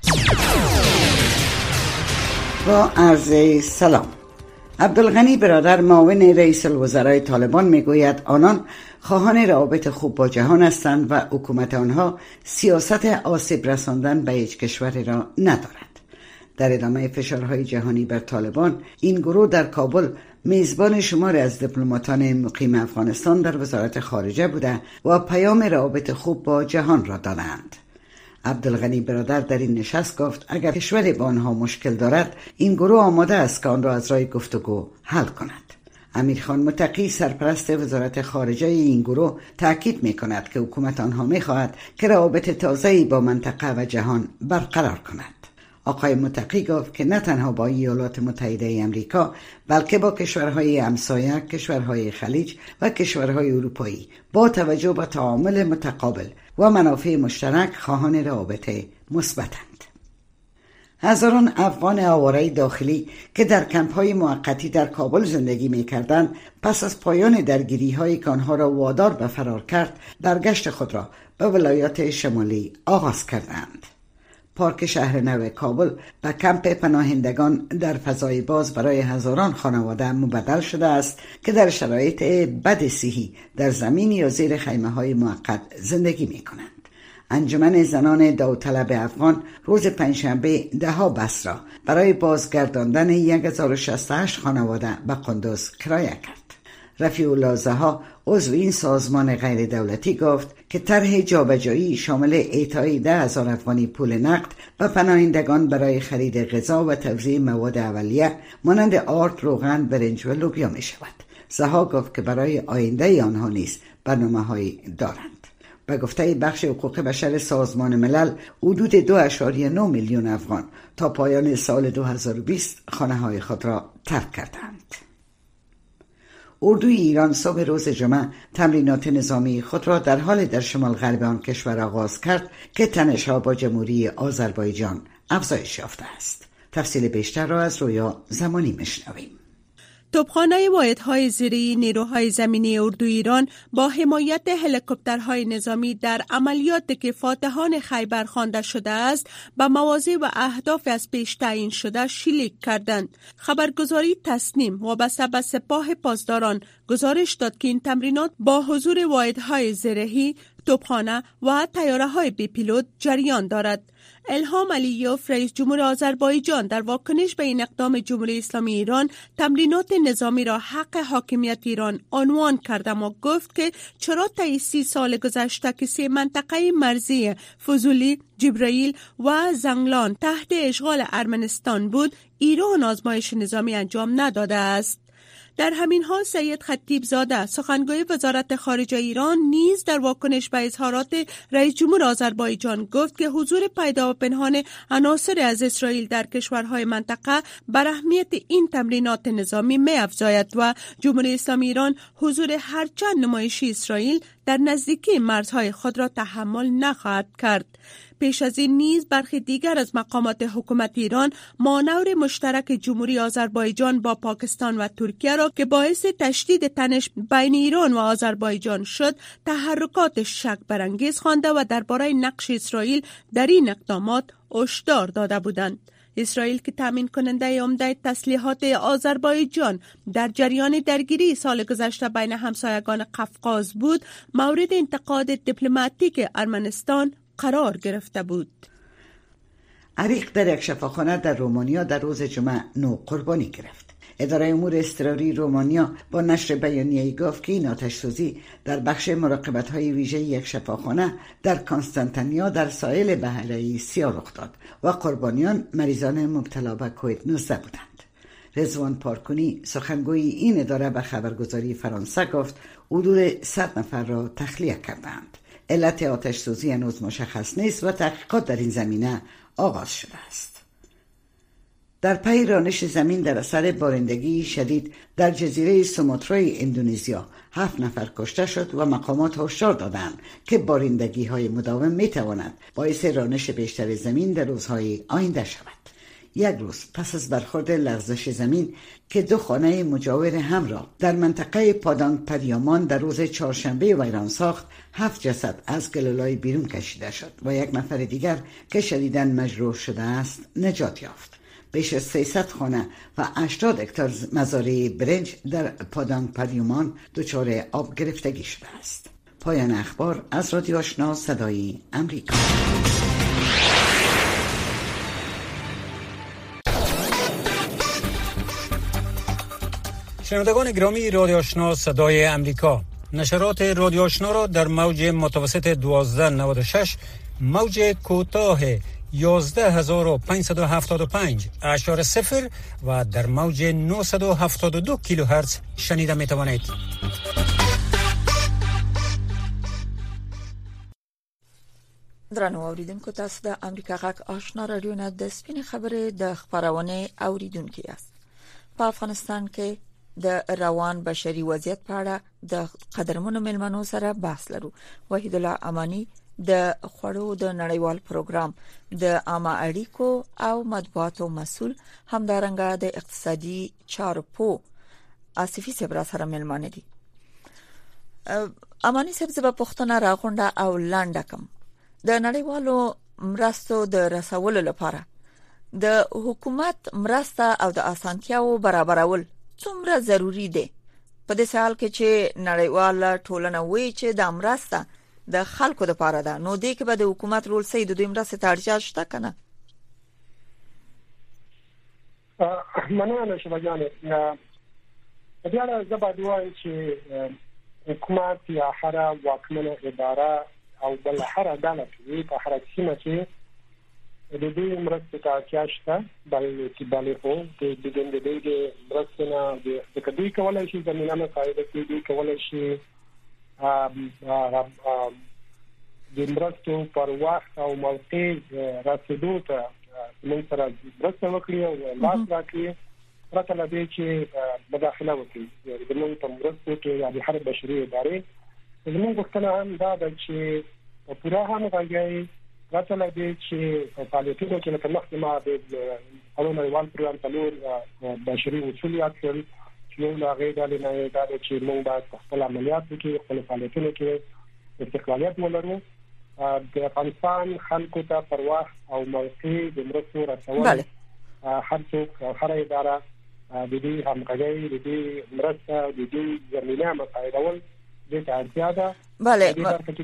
Speaker 9: با عرض سلام. عبدالغنی برادر معاون رئیس الوزراء طالبان میگوید آنان خواهان روابط خوب با جهان هستند و حکومت آنها سیاست آسیب رساندن به هیچ کشوری را ندارد. در ادامه فشارهای جهانی بر طالبان، این گروه در کابل میزبان شماری از دیپلماتان مقیم افغانستان در وزارت خارجه بوده و پیام روابط خوب با جهان را دادند. عبدالغنی برادر در این نشست گفت اگر کشوری با آنها مشکل دارد، این گروه آماده است که آن را از راه گفتگو حل کند. امیرخان متقی سرپرست وزارت خارجه این گروه تاکید می کند که حکومت آنها می خواهد که روابط تازه‌ای با منطقه و جهان برقرار کند. آقای متقی گفت که نه تنها با ایالات متحده امریکا بلکه با کشورهای همسایه، کشورهای خلیج و کشورهای اروپایی با توجه به تعامل متقابل و منافع مشترک خواهان روابط مثبتند. هزاران افغان آواره داخلی که در کمپ‌های موقتی در کابل زندگی می‌کردند، پس از پایان درگیری‌هایی که آنها را وادار به فرار کرد، برگشت خود را به ولایات شمالی آغاز کردند. پارک شهر نو کابل و کمپ پناهندگان در فضای باز برای هزاران خانواده مبدل شده است که در شرایط بد صحی در زمین یا زیر خیمه‌های موقت زندگی می‌کنند. انجمن زنان داوطلب افغان روز پنجشنبه دهها بس را برای بازگرداندن هزار و شصت و هشت خانواده به قندوز کرایه کرد. رفیع الله زها عضو این سازمان غیر دولتی گفت که طرح جابجایی شامل اعطای ده هزار افغانی پول نقد و پناهندگان برای خرید غذا و توزیع مواد اولیه مانند آرد، روغن، برنج و لوبیا می شود. زها گفت که برای آینده آنها نیز برنامه‌هایی دارند. به گفته بخش حقوق بشر سازمان ملل، حدود دو اشاریه نه میلیون افغان تا پایان سال دو هزار و بیست خانه‌های خود را ترک کردند. اردوی ایران صبح روز جمعه تمرینات نظامی خود را در حال در شمال غرب آن کشور آغاز کرد که تنش‌ها با جمهوری آذربایجان افزایش یافته است. تفصیل بیشتر را از رویا زمانی میشنویم.
Speaker 10: توپخانه واحدهای زیری نیروهای زمینی اردوی ایران با حمایت هلیکوپترهای نظامی در عملیاتی که فاتحان خیبر خوانده شده است به مواضع و اهداف از پیش تعیین شده شلیک کردند. خبرگزاری تصنیم وابسته به سپاه پاسداران گزارش داد که این تمرینات با حضور واحدهای زرهی، توپخانه و طیاره‌های بی پیلوت جریان دارد. الهام علیوف رئیس جمهور آذربایجان در واکنش به این اقدام جمهوری اسلامی ایران تمرینات نظامی را حق حاکمیت ایران عنوان کرد و گفت که چرا طی سی سال گذشته که سه منطقه مرزی فضولی، جبرائیل و زنگلان تحت اشغال ارمنستان بود، ایران آزمایش نظامی انجام نداده است. در همین حال سید خطیب زاده سخنگوی وزارت خارجه ایران نیز در واکنش به اظهارات رئیس جمهور آذربایجان گفت که حضور پیدا و پنهان عناصر از اسرائیل در کشورهای منطقه بر اهمیت این تمرینات نظامی می‌افزاید و جمهوری اسلامی ایران حضور هرچند نمایشی اسرائیل در نزدیکی مرزهای خود را تحمل نخواهد کرد. پیش از این نیز برخی دیگر از مقامات حکومت ایران مانور مشترک جمهوری آذربایجان با پاکستان و ترکیه را که باعث تشدید تنش بین ایران و آذربایجان شد تحرکات شک برانگیز خوانده و درباره نقش اسرائیل در این اقدامات هشدار داده بودند. اسرائیل که تامین کننده عمده تسلیحات آذربایجان در جریان درگیری سال گذشته بین همسایگان قفقاز بود، مورد انتقاد دیپلماتیک ارمنستان قرار گرفته بود.
Speaker 9: عریق در یک شفاخانه در رومانیا در روز جمعه نو قربانی گرفت. اداره امور اضطراری رومانیا با نشر بیانیه‌ای گفت که این آتش‌سوزی در بخش مراقبت‌های ویژه یک شفاخانه در کانستانتینیا در ساحل بحر سیاه رخ داد و قربانیان مریضان مبتلا به کووید نوزده بودند. رضوان پارکونی سخنگوی این اداره به خبرگزاری فرانسه گفت حدود صد نفر را تخلیه کردند. علت آتش‌سوزی هنوز مشخص نیست و تحقیقات در این زمینه آغاز شده است. در پی رانش زمین در اثر بارندگی شدید در جزیره سوماترای اندونزیا هفت نفر کشته شد و مقامات هشدار دادند که بارندگی های مداوم می تواند باعث رانش بیشتر زمین در روزهای آینده شود. یک روز پس از برخورد لرزش زمین که دو خانه مجاور هم را در منطقه پادانگ پریامان در روز چهارشنبه ویران ساخت، هفت جسد از گلولای بیرون کشیده شد و یک نفر دیگر که شدیداً مجروح شده است نجات یافت. بیش از سیصد خانه و هشتاد هکتار مزارع برنج در پادانگ پریامان دچار آب گرفتگی شده است. پایان اخبار از رادیو آشنا صدای امریکا.
Speaker 11: شنوندگان گرامی رادیو آشنا صدای امریکا، نشرات رادیو آشنا را در موج متوسط دوازده نود و شش، موج کوتاه یازده هزار و پانصد و هفتاد و پنج اشار صفر و در موج نهصد و هفتاد و دو کیلوهرتز شنیده می توانید.
Speaker 4: درنو اوریدونکو، تاسو د امریکا غږ آشنا رادیو نه د سپین خبرې د خبرونه اوریدونکو یاست. په افغانستان کې د روان بشري وضعیت په اړه د قدرمنو ملمنو سره بحث لرو. وحید الله امانی د خوړو د نړیوال پروګرام د عامه اړیکو او مطبوعاتو مسول، همدارنګه د اقتصادي چارو په آصفي صبر سره ملمانه دي. امانی صاحب زبا پښتنه راغونډه او لانډه کم د نړیوالو مرستو د رسولو لپاره د حکومت مرسته او د اسانتیاو برابرول څومره ضروری دي؟ په دې حال کې چې نړیواله ټولنه وایي چې د مرسته د خلکو لپاره ده، نو دې کې به د حکومت رول سي د دوی مرسته ته اړتیا شته کنه؟
Speaker 8: مننه شوه جانې. په دې اړه زه باید ووایم چې حکومت یا هره واکمنه اداره او بل هره ډله کې په هره سیمه کې د دې مرستې ته اړتیا شته، بل چې بلې خو د د دې مرستې نه د کدی کولای شي زمینه مساعده کې دی کولای شي د مرستو پر وخت او موقع رسیدو ته موږ سره مرسته وکړي او لاس راکړي، پرته له دې چې مداخله وکړي د موږ په مرستو کې یا د هر بشري ادارې. زموږ غوښتنه هم دا ده چې په پوره همغږۍ پرته له دې چې په فعالیتونو کې لکه مخکې ما د نړیوال پروګرام څلور بشري اصول یاد کړل چې یو له هغې ډلې نه دا ده چې موږ باید په خپل عملیاتو کې خپل فعالیتونو کې استقلالیت ولرو. د افغانستان خلکو ته پر وخت او موقع د مرستو رسول هر څوک او هره اداره د دې همغږۍ د دې مرسته د دې زمینه مساعدول د اړتیا ده.
Speaker 4: بله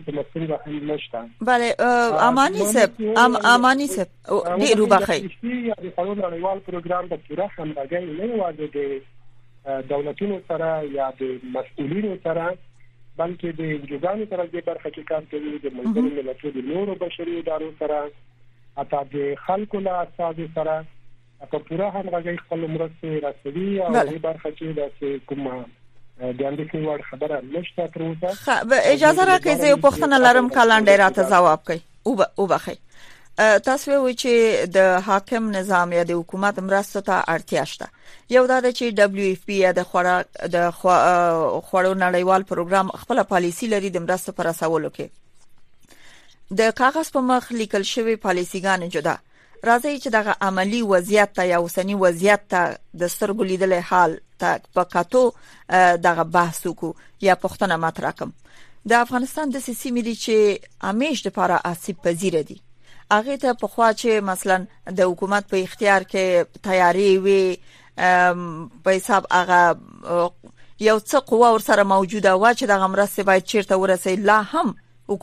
Speaker 4: بله امانی صاحب ام امانی صاحب ډیرو بخیر.
Speaker 8: د قانون نړیوال پروګرام د پوره همغږۍ نه یوازې د دولتونو سره یا د مسؤلینو سره بلکې د انجوګانو سره د برخه کې کار کوي، د ملګرو ملتونو د نورو بشري ادارو سره، حتی د خلکو له اساسي سره په پوره همغږۍ خپل مرستې رسوي او د برخه کې د کومه د اندېښنې وړ خبره نشته تر اوسه.
Speaker 4: اجازه راکړئ زه یو پوښتنه لرم، کلنډر راته ځواب کړئ. او او بخیر، تاسو وایئ چې د حاکم نظام یا د حکومت مرستو ته اړتیا شته. یو دا چې دبليو اف پی یا د خوراک د خوړو نړیوال پروګرام خپل پالیسی لري د مرستو پر رسولو کې. د کاغذ په مخ لیکل شوی پالیسیګان جدا راځي چې دغه عملی وضعیت ته یا اوسنی وضعیت ته د سترګو لیدل حال ته په کاتو دغه بحث وکړو یا پښتنه مطرح کوم. د افغانستان د سیاسي ملي چې همیش لپاره آسیب پذیر دي، هغه ته په خوا چې مثلا د حکومت په اختیار کې تیاری وي په حساب هغه یو څه قوه ور سره موجوده و چې دغه مرسته باید چیرته ورسي، لا هم حکومت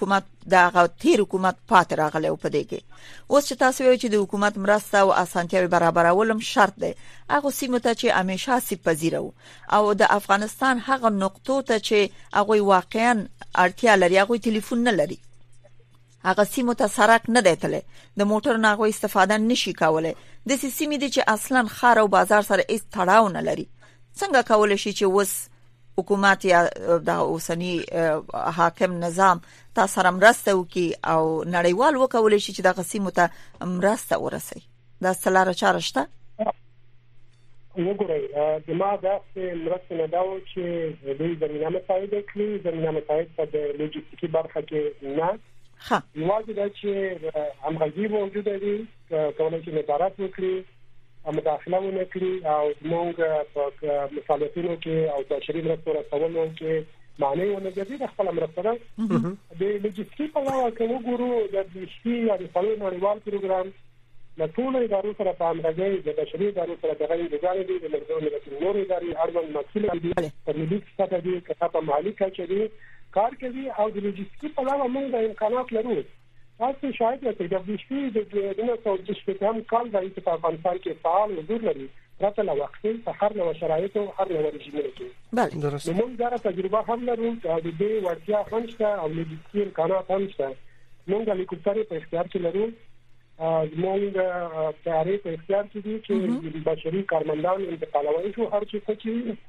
Speaker 4: د هغه تیر حکومت پات راغلی او پدې کې اوس چې تاسو وایئ چې د حکومت مرسته او اسانتیاوي برابرولم شرط دی هغه سیمه ته چې همیشه سپذیرو او د افغانستان هغه نقطو ته چې هغه واقعا اړتیا لري هغه ټلیفون نه لري هغه سیمه ته سرک نه دیتله د موټر نه هغه استفاده نشي کولای د سیمې دي چې اصلا خار او بازار سره هیڅ تړاو نه لري څنګه کولای شي چې وس حکومت یا د اوسنی حاکم نظام تاسو سره مرسته وکي او نړیوال وکولای شي چې د قسمه ته مرسته ورسي دا ستلاره چارشته
Speaker 8: وګورئ د ما دا مرسته نه داو چې د زمينه مساعده کړي زمينه مساعده په لوجستیکي برخه کې نه
Speaker 4: ها
Speaker 8: یوازې دا چې همغږي موجوده دي کولای شي نظارت وکړي مداخله ونکړي او موږ په مصالحتونو کې او بشري مرستو رسولو کې معنی ونګرځي د خپل مرسته د لوجستیکي په اړه کې وګورو د بشري یا د فلو نړیوال پروګرام د ټول ادارو سره په همغږي د بشري ادارو سره د غیر ځانګړي دي د مرستو نور ادارې اړوند مسؤل دي په ملي ستاسو دي کته په مالي کې دي کار کوي او د لوجستیکي په اړه موږ د امکانات لرو تاسو شاید چې د بشري د دنیا څو د شپږم کال د په افغانستان کې فعال حضور لري راته لا وخت په هر نوع شرایطو هر نوع رژیمونو کې
Speaker 4: بله
Speaker 5: درست
Speaker 8: موږ دا تجربه هم لرو او د دې وړتیا هم شته او د دې امکانات هم شته موږ د لیکوټاري په اختیار کې لرو موږ تیاری په اختیار کې دي چې د بشري کارمندان انتقالوي شو هر څه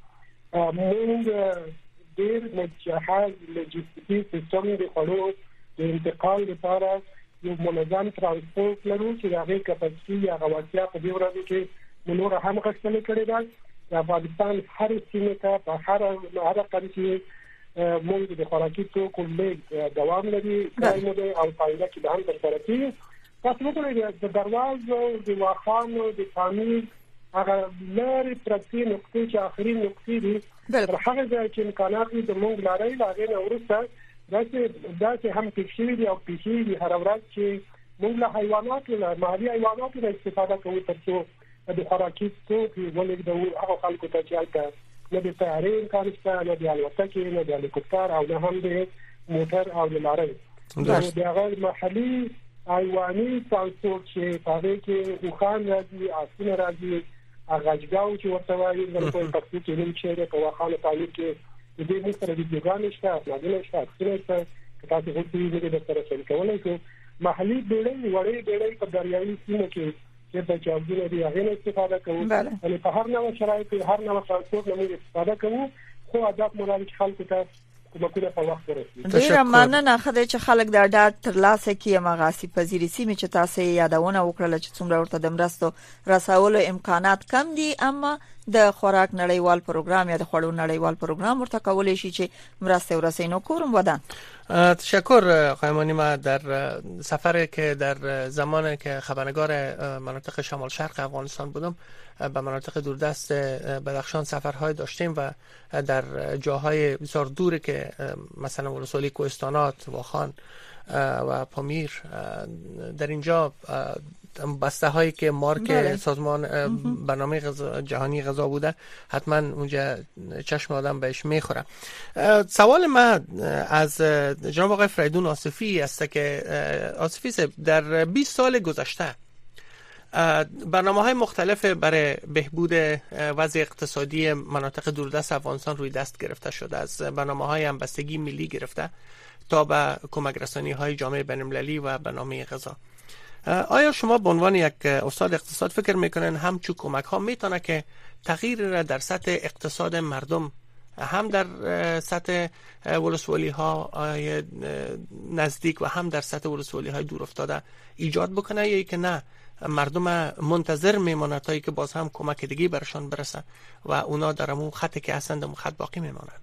Speaker 8: چې موږ ډېر مجهز لوجستیکي سیستم د خړو د انتقال لپاره یو منظم ترانسپورت لرو چې هغه کپاسټي یا غواړتیا په دې ورځ کې نور هم غښتل کړي دا د افغانستان هر سیمه ته په هر هر قرن کې موږ د خوراکي توکو لیږد دوام لري کایمو او پایله کې هم ترسره کیږي تاسو وګورئ د دروازو د واخانو د تعمیر هغه لاري پرتی نقطې چې اخري نقطې دي تر هغه ځای چې امکانات د موږ لاري لاغې نه ورسته دا چې دا چې هم پېښې دي او پېښې دي هر ورځ چې موږ له حیوانات له مالي حیوانات له استفاده کوو ترڅو د خوراکي توکو ولګدو هغه خلکو ته چې نه د تیاري امکان شته نه د الوتکې نه د هلیکوپټر او نه هم د موټر او د لارۍ د هغه محلي حیواني ترانسپورت چې په هغه کې وخان راځي اسونه راځي اغاجګاو چې ورته وایي د کوم پښتو کې نوم چې په واخانه تعلق کې د دې مستر د ځواني شته ماده شته څه څه تاسو هم دې د سره شریک کولای شو محلي ډېرې وړې ډېرې په دریاوي سیمه کې چې د چاودنې دی هغه استفاده کوي یعنی په هر نوع شرایطو هر نوع ترانسپورت نه استفاده کوي خو عادت مورال خلکو ته کومه په وخت ورسېږي
Speaker 4: ډیر مننه خدای چې خلک د ډاډ تر لاسه کې مغاسي پذیری سیمه چې تاسو یادونه وکړه چې څومره ورته د مرستو رسولو امکانات کم دي اما د خوراک نړیوال پروګرام یا د خوړو نړیوال پروګرام ورته کولای شي چې مرسته ورسینو کوم ودان
Speaker 5: تشکر قایمانی. ما در سفری که در زمانی که خبرنگار مناطق شمال شرق افغانستان بودم به مناطق دوردست بدخشان سفرهای داشتیم و در جاهای بسیار دوری که مثلا ولسوالی کوهستانات، واخان و پامیر در اینجا بسته هایی که مارک بله. سازمان برنامه غذا جهانی غذا بوده حتما اونجا چشم آدم بهش میخوره. سوال من از جناب آقای فریدون آصفی است که آصفی در بیست سال گذشته برنامه های مختلف برای بهبود وضع اقتصادی مناطق دوردست افغانستان روی دست گرفته شده، از برنامه های همبستگی ملی گرفته تا به کمک رسانی های جامعه بین‌المللی و برنامه غذا. آیا شما به عنوان یک استاد اقتصاد فکر میکنین همچون کمک ها میتونه که تغییر را در سطح اقتصاد مردم هم در سطح ولسوالی ها نزدیک و هم در سطح ولسوالی های دور افتاده ایجاد بکنه یا که نه مردم منتظر میمانند تا که باز هم کمک دیگه برشان برسه و اونا در همون خطی که هستند همون خط باقی میمانند؟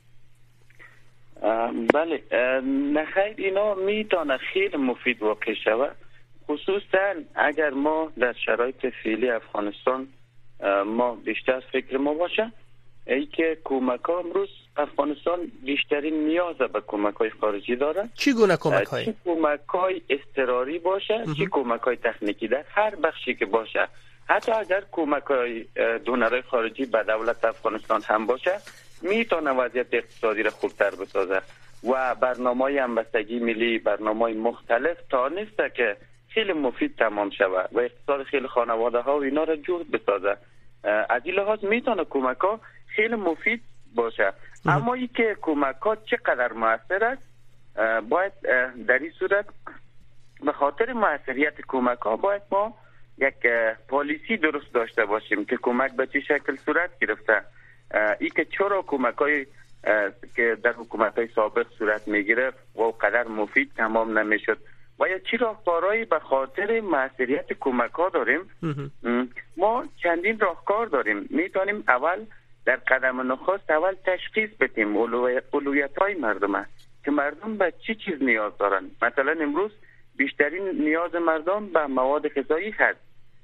Speaker 1: بله، نخیر اینا میتونه خیلی مفید واقع شود، خصوصا اگر ما در شرایط فعلی افغانستان ما بیشتر فکر ما باشه ای که کمک ها امروز افغانستان بیشترین نیاز به کمک های خارجی داره.
Speaker 5: چی گونه کمک های؟
Speaker 1: چی کمک های اضطراری باشه، چی کمک های تکنیکی در هر بخشی که باشه، حتی اگر کمک های دونرهای خارجی به دولت افغانستان هم باشه میتونه وضعیت اقتصادی را خوبتر بسازه. و برنامه‌های همبستگی ملی، برنامه‌های مختلف تانسته که خیلی مفید تمام شود و اقتصاد خیلی خانواده ها و اینا را جور بسازه. از این لحاظ میتونه کمک ها خیلی مفید باشه. اما ای که کمک ها چقدر موثر است، باید در این صورت به خاطر موثریت کمک ها باید ما یک پالیسی درست داشته باشیم که کمک به چه شکل صورت گرفته. ای که چرا کمک های که در حکومت های سابق صورت میگرفت و قدر مفید تمام نمیشد و یا چی راهکارهایی به خاطر موثریت کمک ها داریم. ما چندین راهکار داریم. میتونیم اول در قدم نخست اول تشخیص بدیم اولویت های مردم که مردم به چی چیز نیاز دارن. مثلا امروز بیشترین نیاز مردم به مواد غذایی هست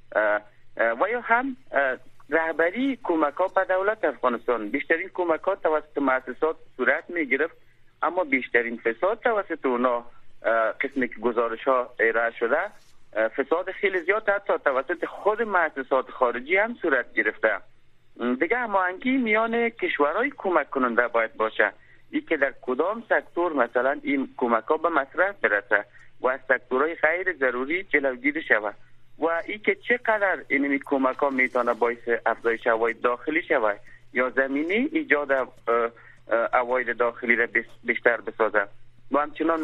Speaker 1: و یا هم رهبری کمک ها به دولت افغانستان. بیشترین کمک ها توسط مؤسسات صورت می گرفت، اما بیشترین فساد توسط اونا قسمی که گزارش ها ارائه شده، فساد خیلی زیاد حتی توسط خود مؤسسات خارجی هم صورت گرفته. دیگه هماهنگی میان کشورهای کمک کننده باید باشه، ای که در کدام سکتور مثلا این کمک ها به مصرف برسه و از سکتورهای غیر ضروری جلوگیری شود و ای که چقدر این کمک ها میتونه باعث افزایش عواید داخلی شود یا زمینی ایجاد عواید داخلی را بیشتر بسازه. و همچنان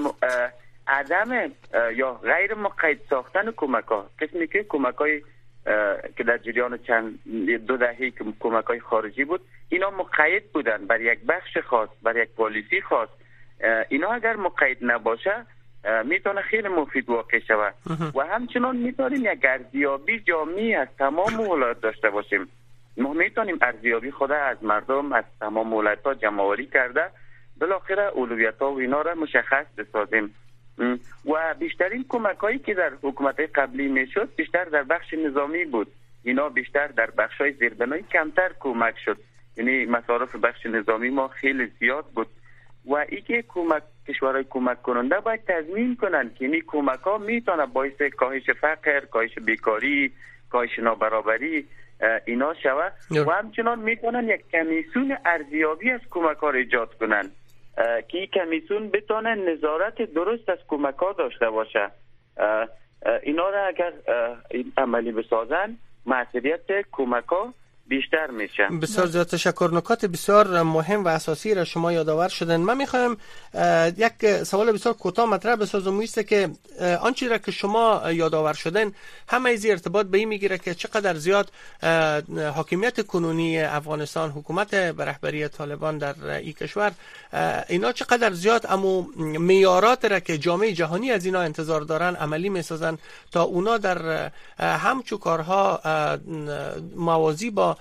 Speaker 1: عدم یا غیر مقید ساختن کمک ها، قسمی که کمک های که در جریان چند دو دهه‌ای که کمک های خارجی بود اینا مقید بودن بر یک بخش خاص، بر یک پالیسی خاص. اینا اگر مقید نباشه میتونه خیلی مفید واقع شود و همچنان میتونیم یک ارزیابی جامعی از تمام ولایت داشته باشیم. ما میتونیم ارزیابی خود از مردم از تمام ولایت ها جمع‌آوری کرده بالاخره اولویت ها و اینا را مشخص بسازیم. و بیشترین کمک هایی که در حکومت قبلی میشد بیشتر در بخش نظامی بود. اینا بیشتر در بخش های زیربنایی کمتر کمک شد، یعنی مصارف بخش نظامی ما خیلی زیاد بود و ای که کمک کشورهای کمک کننده باید تضمین کنند که این کمک ها میتونه باعث کاهش فقر، کاهش بیکاری، کاهش نابرابری اینا شود و همچنان میتونن یک کمیسیون ارزیابی از کمک ها را ایجاد کنند که این کمیسیون بتونه نظارت درست از کمک ها داشته باشه. اینا را اگر عملی بسازن موثریت کمک ها بیشتر میشه.
Speaker 5: بسیار زیاد تشکر. نکات بسیار مهم و اساسی را شما یادآور شدن. من میخوایم یک سوال بسیار کوتاه مطرح بسازم، است که آنچه را که شما یادآور شدن همه از ارتباط به این میگیره که چقدر زیاد حاکمیت کنونی افغانستان، حکومت به رهبری طالبان در این کشور، اینا چقدر زیاد امو معیارات را که جامعه جهانی از اینا انتظار دارن عملی میسازن تا اونا در همچو کارها موازی با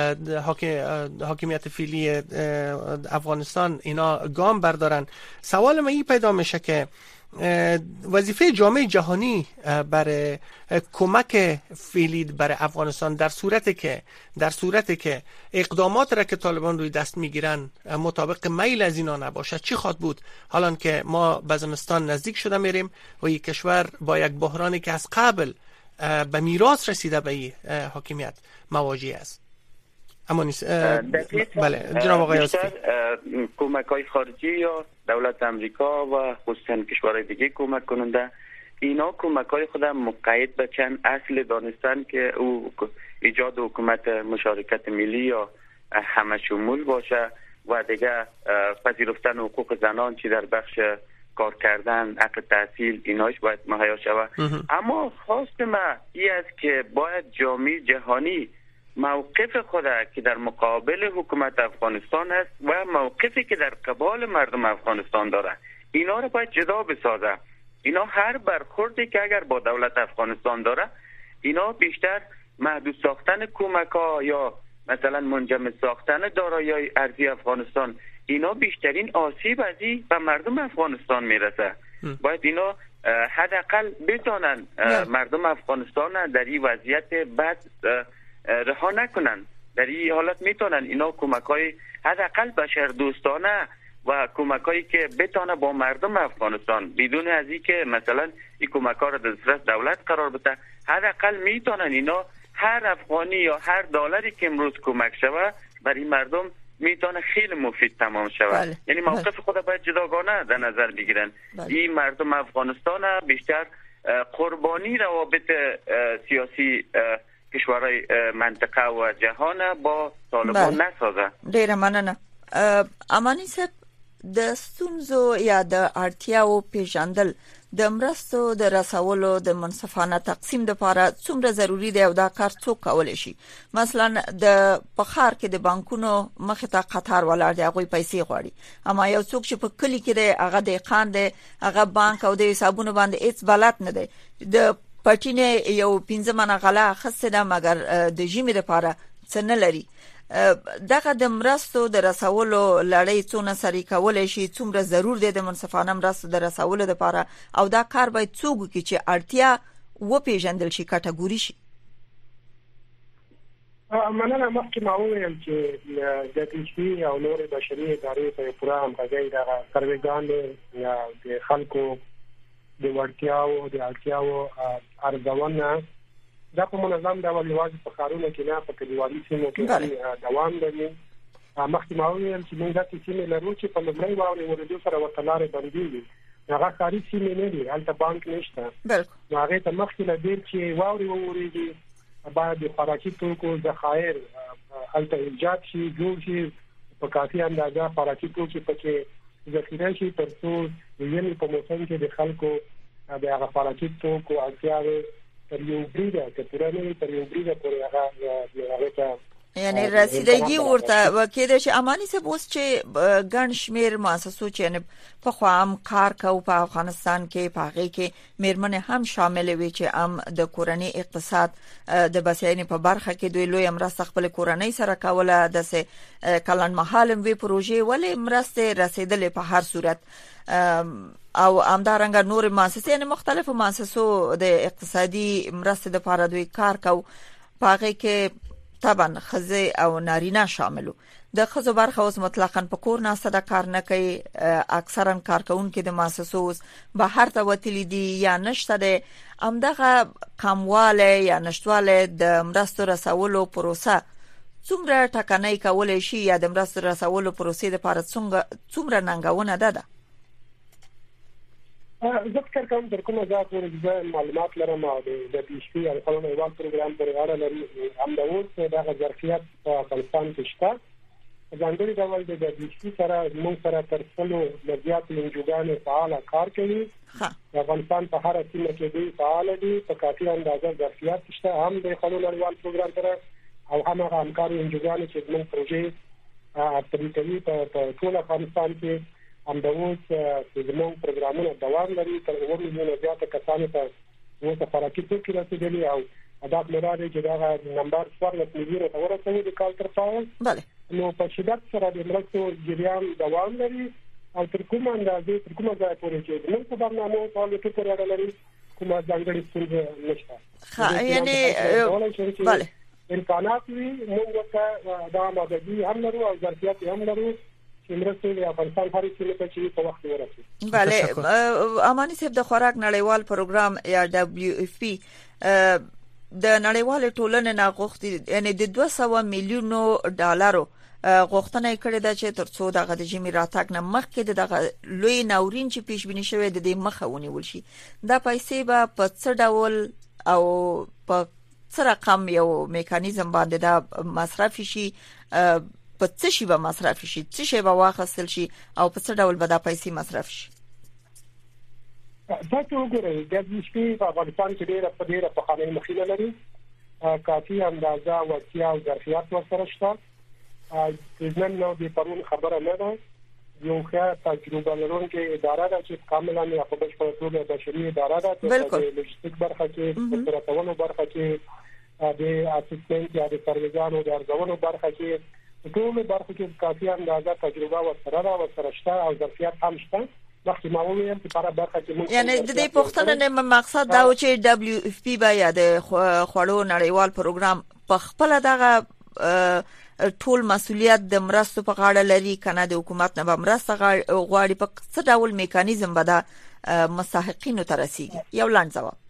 Speaker 5: حاکمیت فعلی افغانستان اینا گام بردارن. سوال من این پیدا میشه که وظیفه جامعه جهانی برای کمک فعلی برای افغانستان در صورتی که در صورتی که اقدامات را که طالبان روی دست میگیرن مطابق میل از اینا نباشه چی خواهد بود؟ حالا که ما به زمستان نزدیک شده میریم و یک کشور با یک بحرانی که از قبل به میراث رسیده به این حاکمیت مواجه است. اما نیست. بله جناب آقای آصفی،
Speaker 1: کمک های خارجی یا دولت امریکا و خصوصا کشورهای دیگه کمک کننده اینا کمک های خود مقید به چند اصل دانستن که او ایجاد حکومت مشارکت ملی یا همه شمول باشه و دیگه پذیرفتن حقوق زنان چی در بخش کار کردن، حق تحصیل ایناش باید مهیا شود. اما خواست ما این است که باید جامعه جهانی موقف خود که در مقابل حکومت افغانستان است و موقفی که در قبال مردم افغانستان داره اینا رو باید جدا بسازه. اینا هر برخوردی که اگر با دولت افغانستان داره اینا بیشتر محدود ساختن کمک ها یا مثلا منجمد ساختن دارایی ارضی افغانستان، اینا بیشترین آسیب ازی به مردم افغانستان میرسه. باید اینا حداقل بتونن مردم افغانستان در این وضعیت بد رها نکنن. در این حالت میتونن اینا کمک های حداقل بشر دوستانه و کمک هایی که بتونه با مردم افغانستان بدون از این که مثلا این کمک ها را در دسترس دولت قرار بده، حداقل میتونن اینا هر افغانی یا هر دلاری که امروز کمک شوه برای مردم میتونه خیلی مفید تمام شود. یعنی موقف خود باید جداگانه در نظر بگیرن. این مردم افغانستان بیشتر قربانی روابط سیاسی کشورهای منطقه و جهان با طالبان نسازه.
Speaker 4: ډیره مننه. امانی صاحب د ستونزو یا د اړتیاو پیژندل د مرستو د رسولو د منصفانه تقسیم لپاره څومره ضروری دی او دا کار څوک کولی شي؟ مثلا د پخار کې د بانکونو مخ ته قطار ولاړ دی، هغه پیسې غواړي، اما یو څوک چې په کلی کې دی هغه د خان دی، هغه بانک او د حسابونو باندې هیڅ بلد نه دی، د پټینه یو پنځه منه غلا خسته ده مګر د جیمې لپاره څه نه لري. دغه د مرستو د رسولو لړۍ څونه سری کولای شي، څومره ضرور دی د منصفانه مرستو د رسولو لپاره، او دا کار باید څوک وکړي چې اړتیا و پیژندل شي، کټګوري شي؟
Speaker 8: مننه. مخکې ما وویل چې د پیشي او نور بشري ادارې په پوره همغږۍ دغه سروېګانې یا د خلکو د وړتیاو د اړتیاو ارزونه دا په منظم ډول یوازې په ښارونو کې نه، په کلیوالي سیمو کې دوام لري. مخکې ما وویل چې موږ داسې سیمې لرو چې په لومړۍ واورې ورېدو سره ورته لارې بندېږي، هغه ښاري سیمې نه دي، هلته بانک نشته. نو هغې ته مخکې له ډېر چې واورې وورېږي باید د خوراکي توکو ذخایر هلته ایجاد شي، جوړ شي، په کافي اندازه خوراکي توکي پکې ذخیره شي تر څو د ژمي په موسم کې د خلکو د هغه خوراکي توکو اړتیاوې تر یو بریده که پوره نه وي تر یو بریده پورې هغه هغه ته
Speaker 4: یعنی رسیدګي ورته وکړي چې امانی صاحب اوس چې ګڼ شمیر مؤسسو چې په خو هم کار کوي په افغانستان کې، په هغه کې میرمنې هم شامل وي چې هم د کورنۍ اقتصاد د بسیاینې په برخه کې دوی لوی مرسته خپل کورنۍ سره کوله، د سه کلن مهالم وی پروژې ولې مرسته رسیدلې په هر صورت، او همدارنګه نور مؤسسې یعنی مختلفو مؤسسو د اقتصادي مرسته لپاره دوی کار کوي، په هغه کې طبعا خزه او نارینه شاملو. د خزو برخه اوس مطلقاً په کور نه صدا کار نه کوي، اکثرا کارکونکو د مؤسسو بهر ته وتلی دي یا نشته ده. همدغه کمواله یا نشټواله د مرستو رسولو پروسه څومره ټکنۍ کولای شي یا د مرستو رسولو پروسې لپاره څومره څومره ننګونه ده ده؟
Speaker 8: زه فکر کوم تر کومه ځای پورې معلومات لرم او د پیشي او قانون ایوال پروګرام پورې اړه لري، همدا اوس دغه ظرفیت په افغانستان کې شته. ځانګړي ډول د پیشي سره موږ سره تر څلو لږیات انجوګانې فعال کار کوي. د افغانستان په هر سیمه کې دوی فعال دي، په کافي اندازه ظرفیت شته هم د قانون ایوال پروګرام سره او هم هغه همکاري انجوګانې چې موږ پروژې اپلیکوي په ټول افغانستان کې. همدا اوس زموږ پروګرامونه دوام لري، تر اووه میلیونه زیاته کسانو ته اوس خوراکي توکي رسېدلي او هدف لري چې دا نمبر څوارلس میلیونه ته ورسوي د کال تر پایه. نو په شدت سره د مرستو جریان دوام لري او تر کومه اندازې تر کومه ځای پورې چې موږ په برنامه فعالیت پورې اړه لري کومه ځانګړې ستونزه نشته.
Speaker 4: ها یعنی بله
Speaker 8: امکانات وي، موږ ته دا مددي هم لرو او ظرفیت هم لرو چې مرسته د افغانستان هر څه ته چې په وخت ورسي.
Speaker 4: بله امانی صاحب د خوراک نړیوال پروګرام یا دبليو اف پی د نړیوال ټولنې نه غوښتي یعنی د دوه سوه میلیونو ډالرو غوښتنه کړې ده چې ترڅو دغه د جمی راتګ نه مخکې دغه لوی ناورین چې پیش بینی شوی د دې مخه ونیول شي. دا پیسې به په څه ډول او په څه رقم یو میکانیزم باندې دا مصرف شي، په څه شي به مصرف شي، څه شي به واخیستل شي او په څه ډول به دا پیسې مصرف شي؟
Speaker 8: دا څه وګورئ، د دې په افغانستان کې ډېر په ډېر په خانه مخینه لري، کافي اندازه وړتیا او ظرفیت ورسره شته. نن نو د پرون خبره نه ده، یو ښه تجربه لرونکې اداره ده چې کاملا یا په بشپړه توګه بشري اداره ده، د لوجستیک برخه کې، د ترتیبونو برخه کې، د اسسټنټ یا د سرویسانو د ارزونو برخه کې، ټول برخه کې کافي اندازه تجربه ورسره ده ورسره شته او ظرفیت هم شته. وخت ما وویل چې په برخه کې
Speaker 4: یعنی د دې پوښتنه نه مقصد دا و چې دبليو اف پی با یا د خوړو نړیوال پروګرام په خپل دغه ټول مسولیت د مرستو په غاړه لري کنه د حکومت نه به مرسته غواړي، په څه ډول میکانیزم به د مستحقینو ته رسیږي؟ یو لاند ځواب.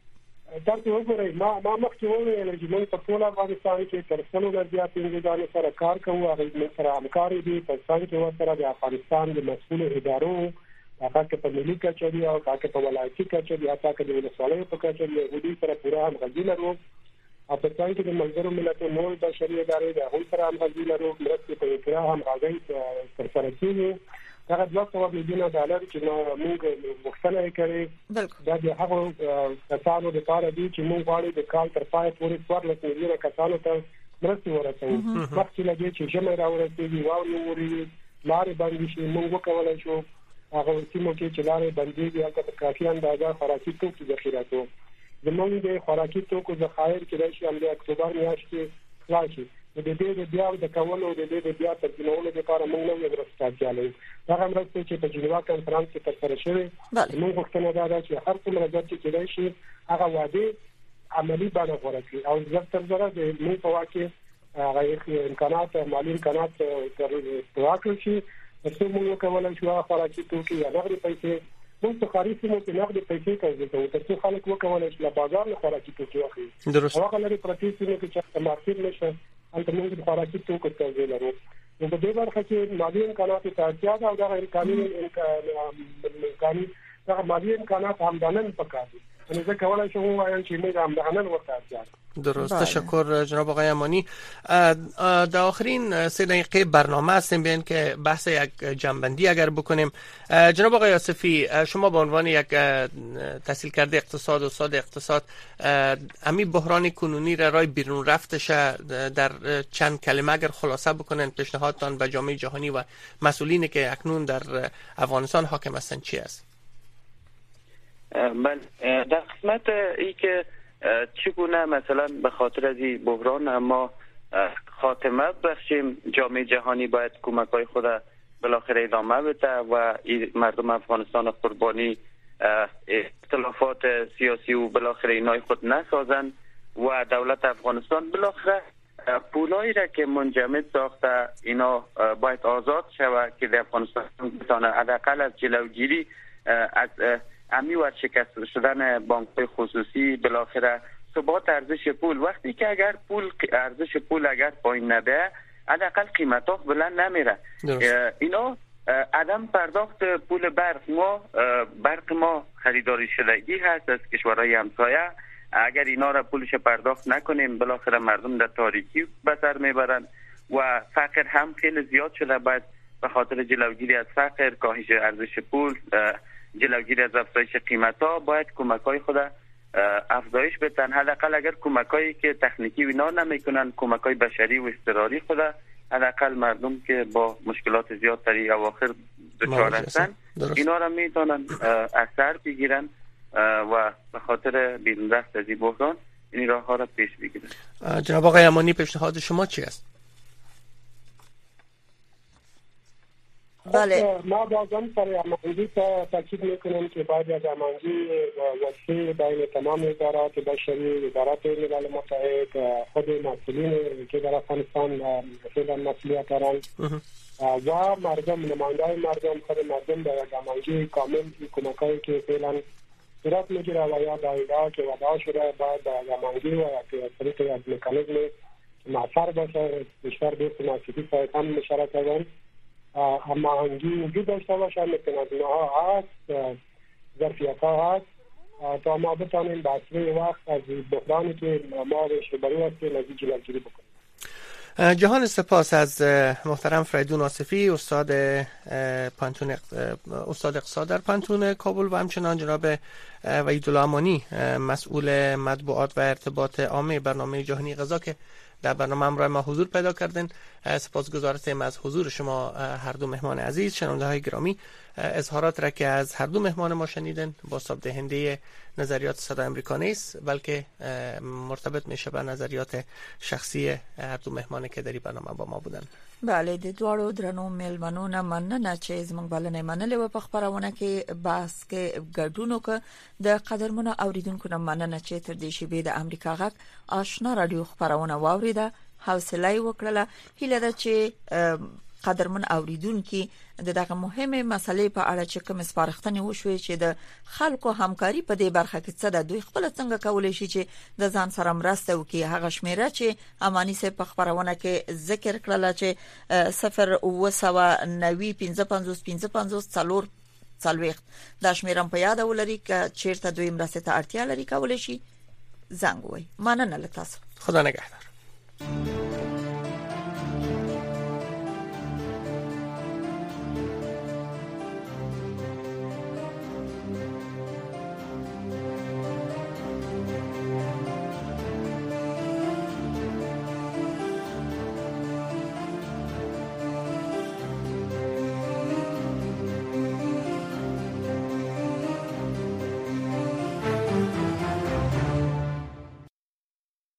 Speaker 8: تاسو وګورئ ما ما مخکې وویل چې موږ په ټول افغانستان کې تر څلور نه زیات انجنیرانو سره کار کوو، هغه موږ سره همکاري دي په څنګه کې ورسره د افغانستان د مسؤل ادارو هغه کې په ملي کچه دي او هغه په ولایتي کچه دي، هغه کې د ولسوالیو په کچه دي، هغوی سره پوره همغږي لرو. او په څنګه کې د ملګرو ملتونو نور بشري ادارې د هغوی سره همغږي لرو، مرستې په اجرا همغږي ترسره کیږي. هغه دوه سوه میلیونه ډالر چې موږ غوښتنه یې کړې دا د هغو کسانو لپاره دي چې موږ غواړو د کال تر پای پورې څوارلس میلیونه کسانو ته مرستې ورسوو. مخکې له دې چې ژمی راورسېږي، واورې وورېږي، لارې بندې شي، موږ وکولی شو هغه سیمو کې چې لارې بندېږي هلته په کافي اندازه خوراکي توکي ذخیره کړو. زموږ د خوراکي توکو ذخایر کېدای شي هم د اکتوبر میاشت کې خلاص شي. د دې د بیا د کولو د دې د بیا ترجمهولو لپاره موږ نوې مرستې اړتیا لرو. هغه مرستې چې په جنیوا کنفرانس کې ترسره شوې، موږ غوښتنه دا ده چې هر څومره ځل چې کېدای شي هغه وعدې عملي بڼه غوره کړي او زر تر زره د موږ په واک کې هغه امکانات مالي امکانات ورکړل شي چې موږ وکولای شو هغه خوراکي توکي یا نغدي پیسې موږ په خارجي سیمو کې نغدي پیسې کوو تر څو خلک وکولای شي له بازار نه خوراکي توکي واخلي.
Speaker 5: درست.
Speaker 8: هغه لري پرتی سیمو کې چې مارکیټ نشه انت موږ د خوراکي توکو توزیع لرو. نو په دې برخه کې مالي امکانات ته اړتیا ده او دا امکاني امکاني دا مالي امکانات هم دنن پکار دي. یعنی زه کولای شم وایم چې موږ هم دنن ورته اړتیا ده.
Speaker 5: درست. تشکر جناب آقای امانی. در آخرین سه دقیقه برنامه هستیم، بیاین که بحث یک جنبندی اگر بکنیم. جناب آقای آصفی، شما به عنوان یک تحصیل کرده اقتصاد، استاد اقتصاد، امی بحران کنونی را رای بیرون رفتش در چند کلمه اگر خلاصه بکنن پیشنهادتان به جامعه جهانی و مسئولینی که اکنون در افغانستان حاکم هستند چی است؟
Speaker 1: من در قسمت ای که چگونه مثلا به خاطر از این بحران ما خاتمه بخشیم، جامعه جهانی باید کمک‌های خود بالاخره ادامه بده و مردم افغانستان قربانی اختلافات سیاسی و بالاخره اینای خود نسازن و دولت افغانستان بالاخره پولایی را که منجمد ساخته اینا باید آزاد شود که در افغانستان بتانه حداقل از جلوگیری از امی ورشکست شدن بانک‌های خصوصی، بالاخره ثبات ارزش پول. وقتی که اگر پول ارزش پول اگر پایین نده حداقل قیمت‌ها بلند نمیره. اینا عدم پرداخت پول برق، ما برق ما خریداری شدگی هست از کشورهای همسایه، اگر اینا را پولش پرداخت نکنیم بالاخره مردم در تاریکی به سر میبرن و فقر هم خیلی زیاد شده. باید به خاطر جلوگیری از فقر، کاهش ارزش پول، جلوگیری از افزایش قیمت‌ها باید کمک‌های خود افزایش بدن. حداقل اگر کمک‌هایی که تکنیکی و اینا نمی‌کنن، کمک‌های بشری و اضطراری خود حداقل مردم که با مشکلات زیاد در اواخر دچار هستن اینا را میتونن اثر بگیرن و به خاطر بیرون رفت از این بحران این راه‌ها را پیش بگیرن.
Speaker 5: جناب آقای امانی، پیشنهاد شما چی است؟
Speaker 8: بله، ما بازم سر هماهنگی تاکید میکنم که باید از هماهنگی وسیع بین تمام ادارات بشری، ادارات ملل متحد، خود مسئولین که در افغانستان فعلا مسئولیت دارند و مردم، نماینده‌های مردم، خود مردم در هماهنگی کامل کمک‌هایی که فعلا صورت میگیره و یا دایره که وضع شده باید در هماهنگی و طریق از مکانیزم معصر باشه. بیشتر دوست مسئولی سایت هم مشارکت کردن هماهنگی وجود داشته باشه، مکانیزم ها هست، ظرفیت ها هست تا ما بتانیم به اسرع وقت از بحرانی که ما بهش روبرو هستیم از این جلوگیری بکنیم.
Speaker 5: جهان سپاس از محترم فریدون آصفی، استاد پانتون استاد اقتصاد در پانتون کابل و همچنان جناب وحیدالله امانی، مسئول مطبوعات و ارتباط عامه برنامه جهانی غذا که در برنامه همراه ما حضور پیدا کردن. سپاسگزار هستیم از حضور شما هر دو مهمان عزیز. شنونده های گرامی، اظهارات را که از هر دو مهمان ما شنیدن با دهنده نظریات صدا امریکا نیست، بلکه مرتبط میشه به نظریات شخصی هر دو مهمانی که در این برنامه با ما بودن.
Speaker 4: بله، د دوړو درنو میلمنو نه مننه چې زموږ بلنه منلې و په خبرونه کې بحث کې ګډون وکړه. د قدرمنو اوریدونکو نه مننه چې تر دې شی به د امریکا غږ آشنا رادیو خبرونه واوریده، حوصله وکړه. هیله ده چې قدرمن اوریدونکو د دغه مهمه مسلې په اړه چې کوم سپارښتنې وشوي چې د خلکو همکاري په دې برخه کې څه ده، دوی خپل څنګه کولای شي چې د ځان سره مرسته وکړي. هغه شمیره چې امانی سه په خبرونه کې ذکر کړل چې صفر اوه سوه نوي پنځه پنځوس پنځه پنځوس څلور څلوېښت دا شمیرم په یاد ولري چې چیرته دوی مرسته ته اړتیا لري کولای شي زنګ وای. مننه له تاسو.
Speaker 5: خدا نگهدار.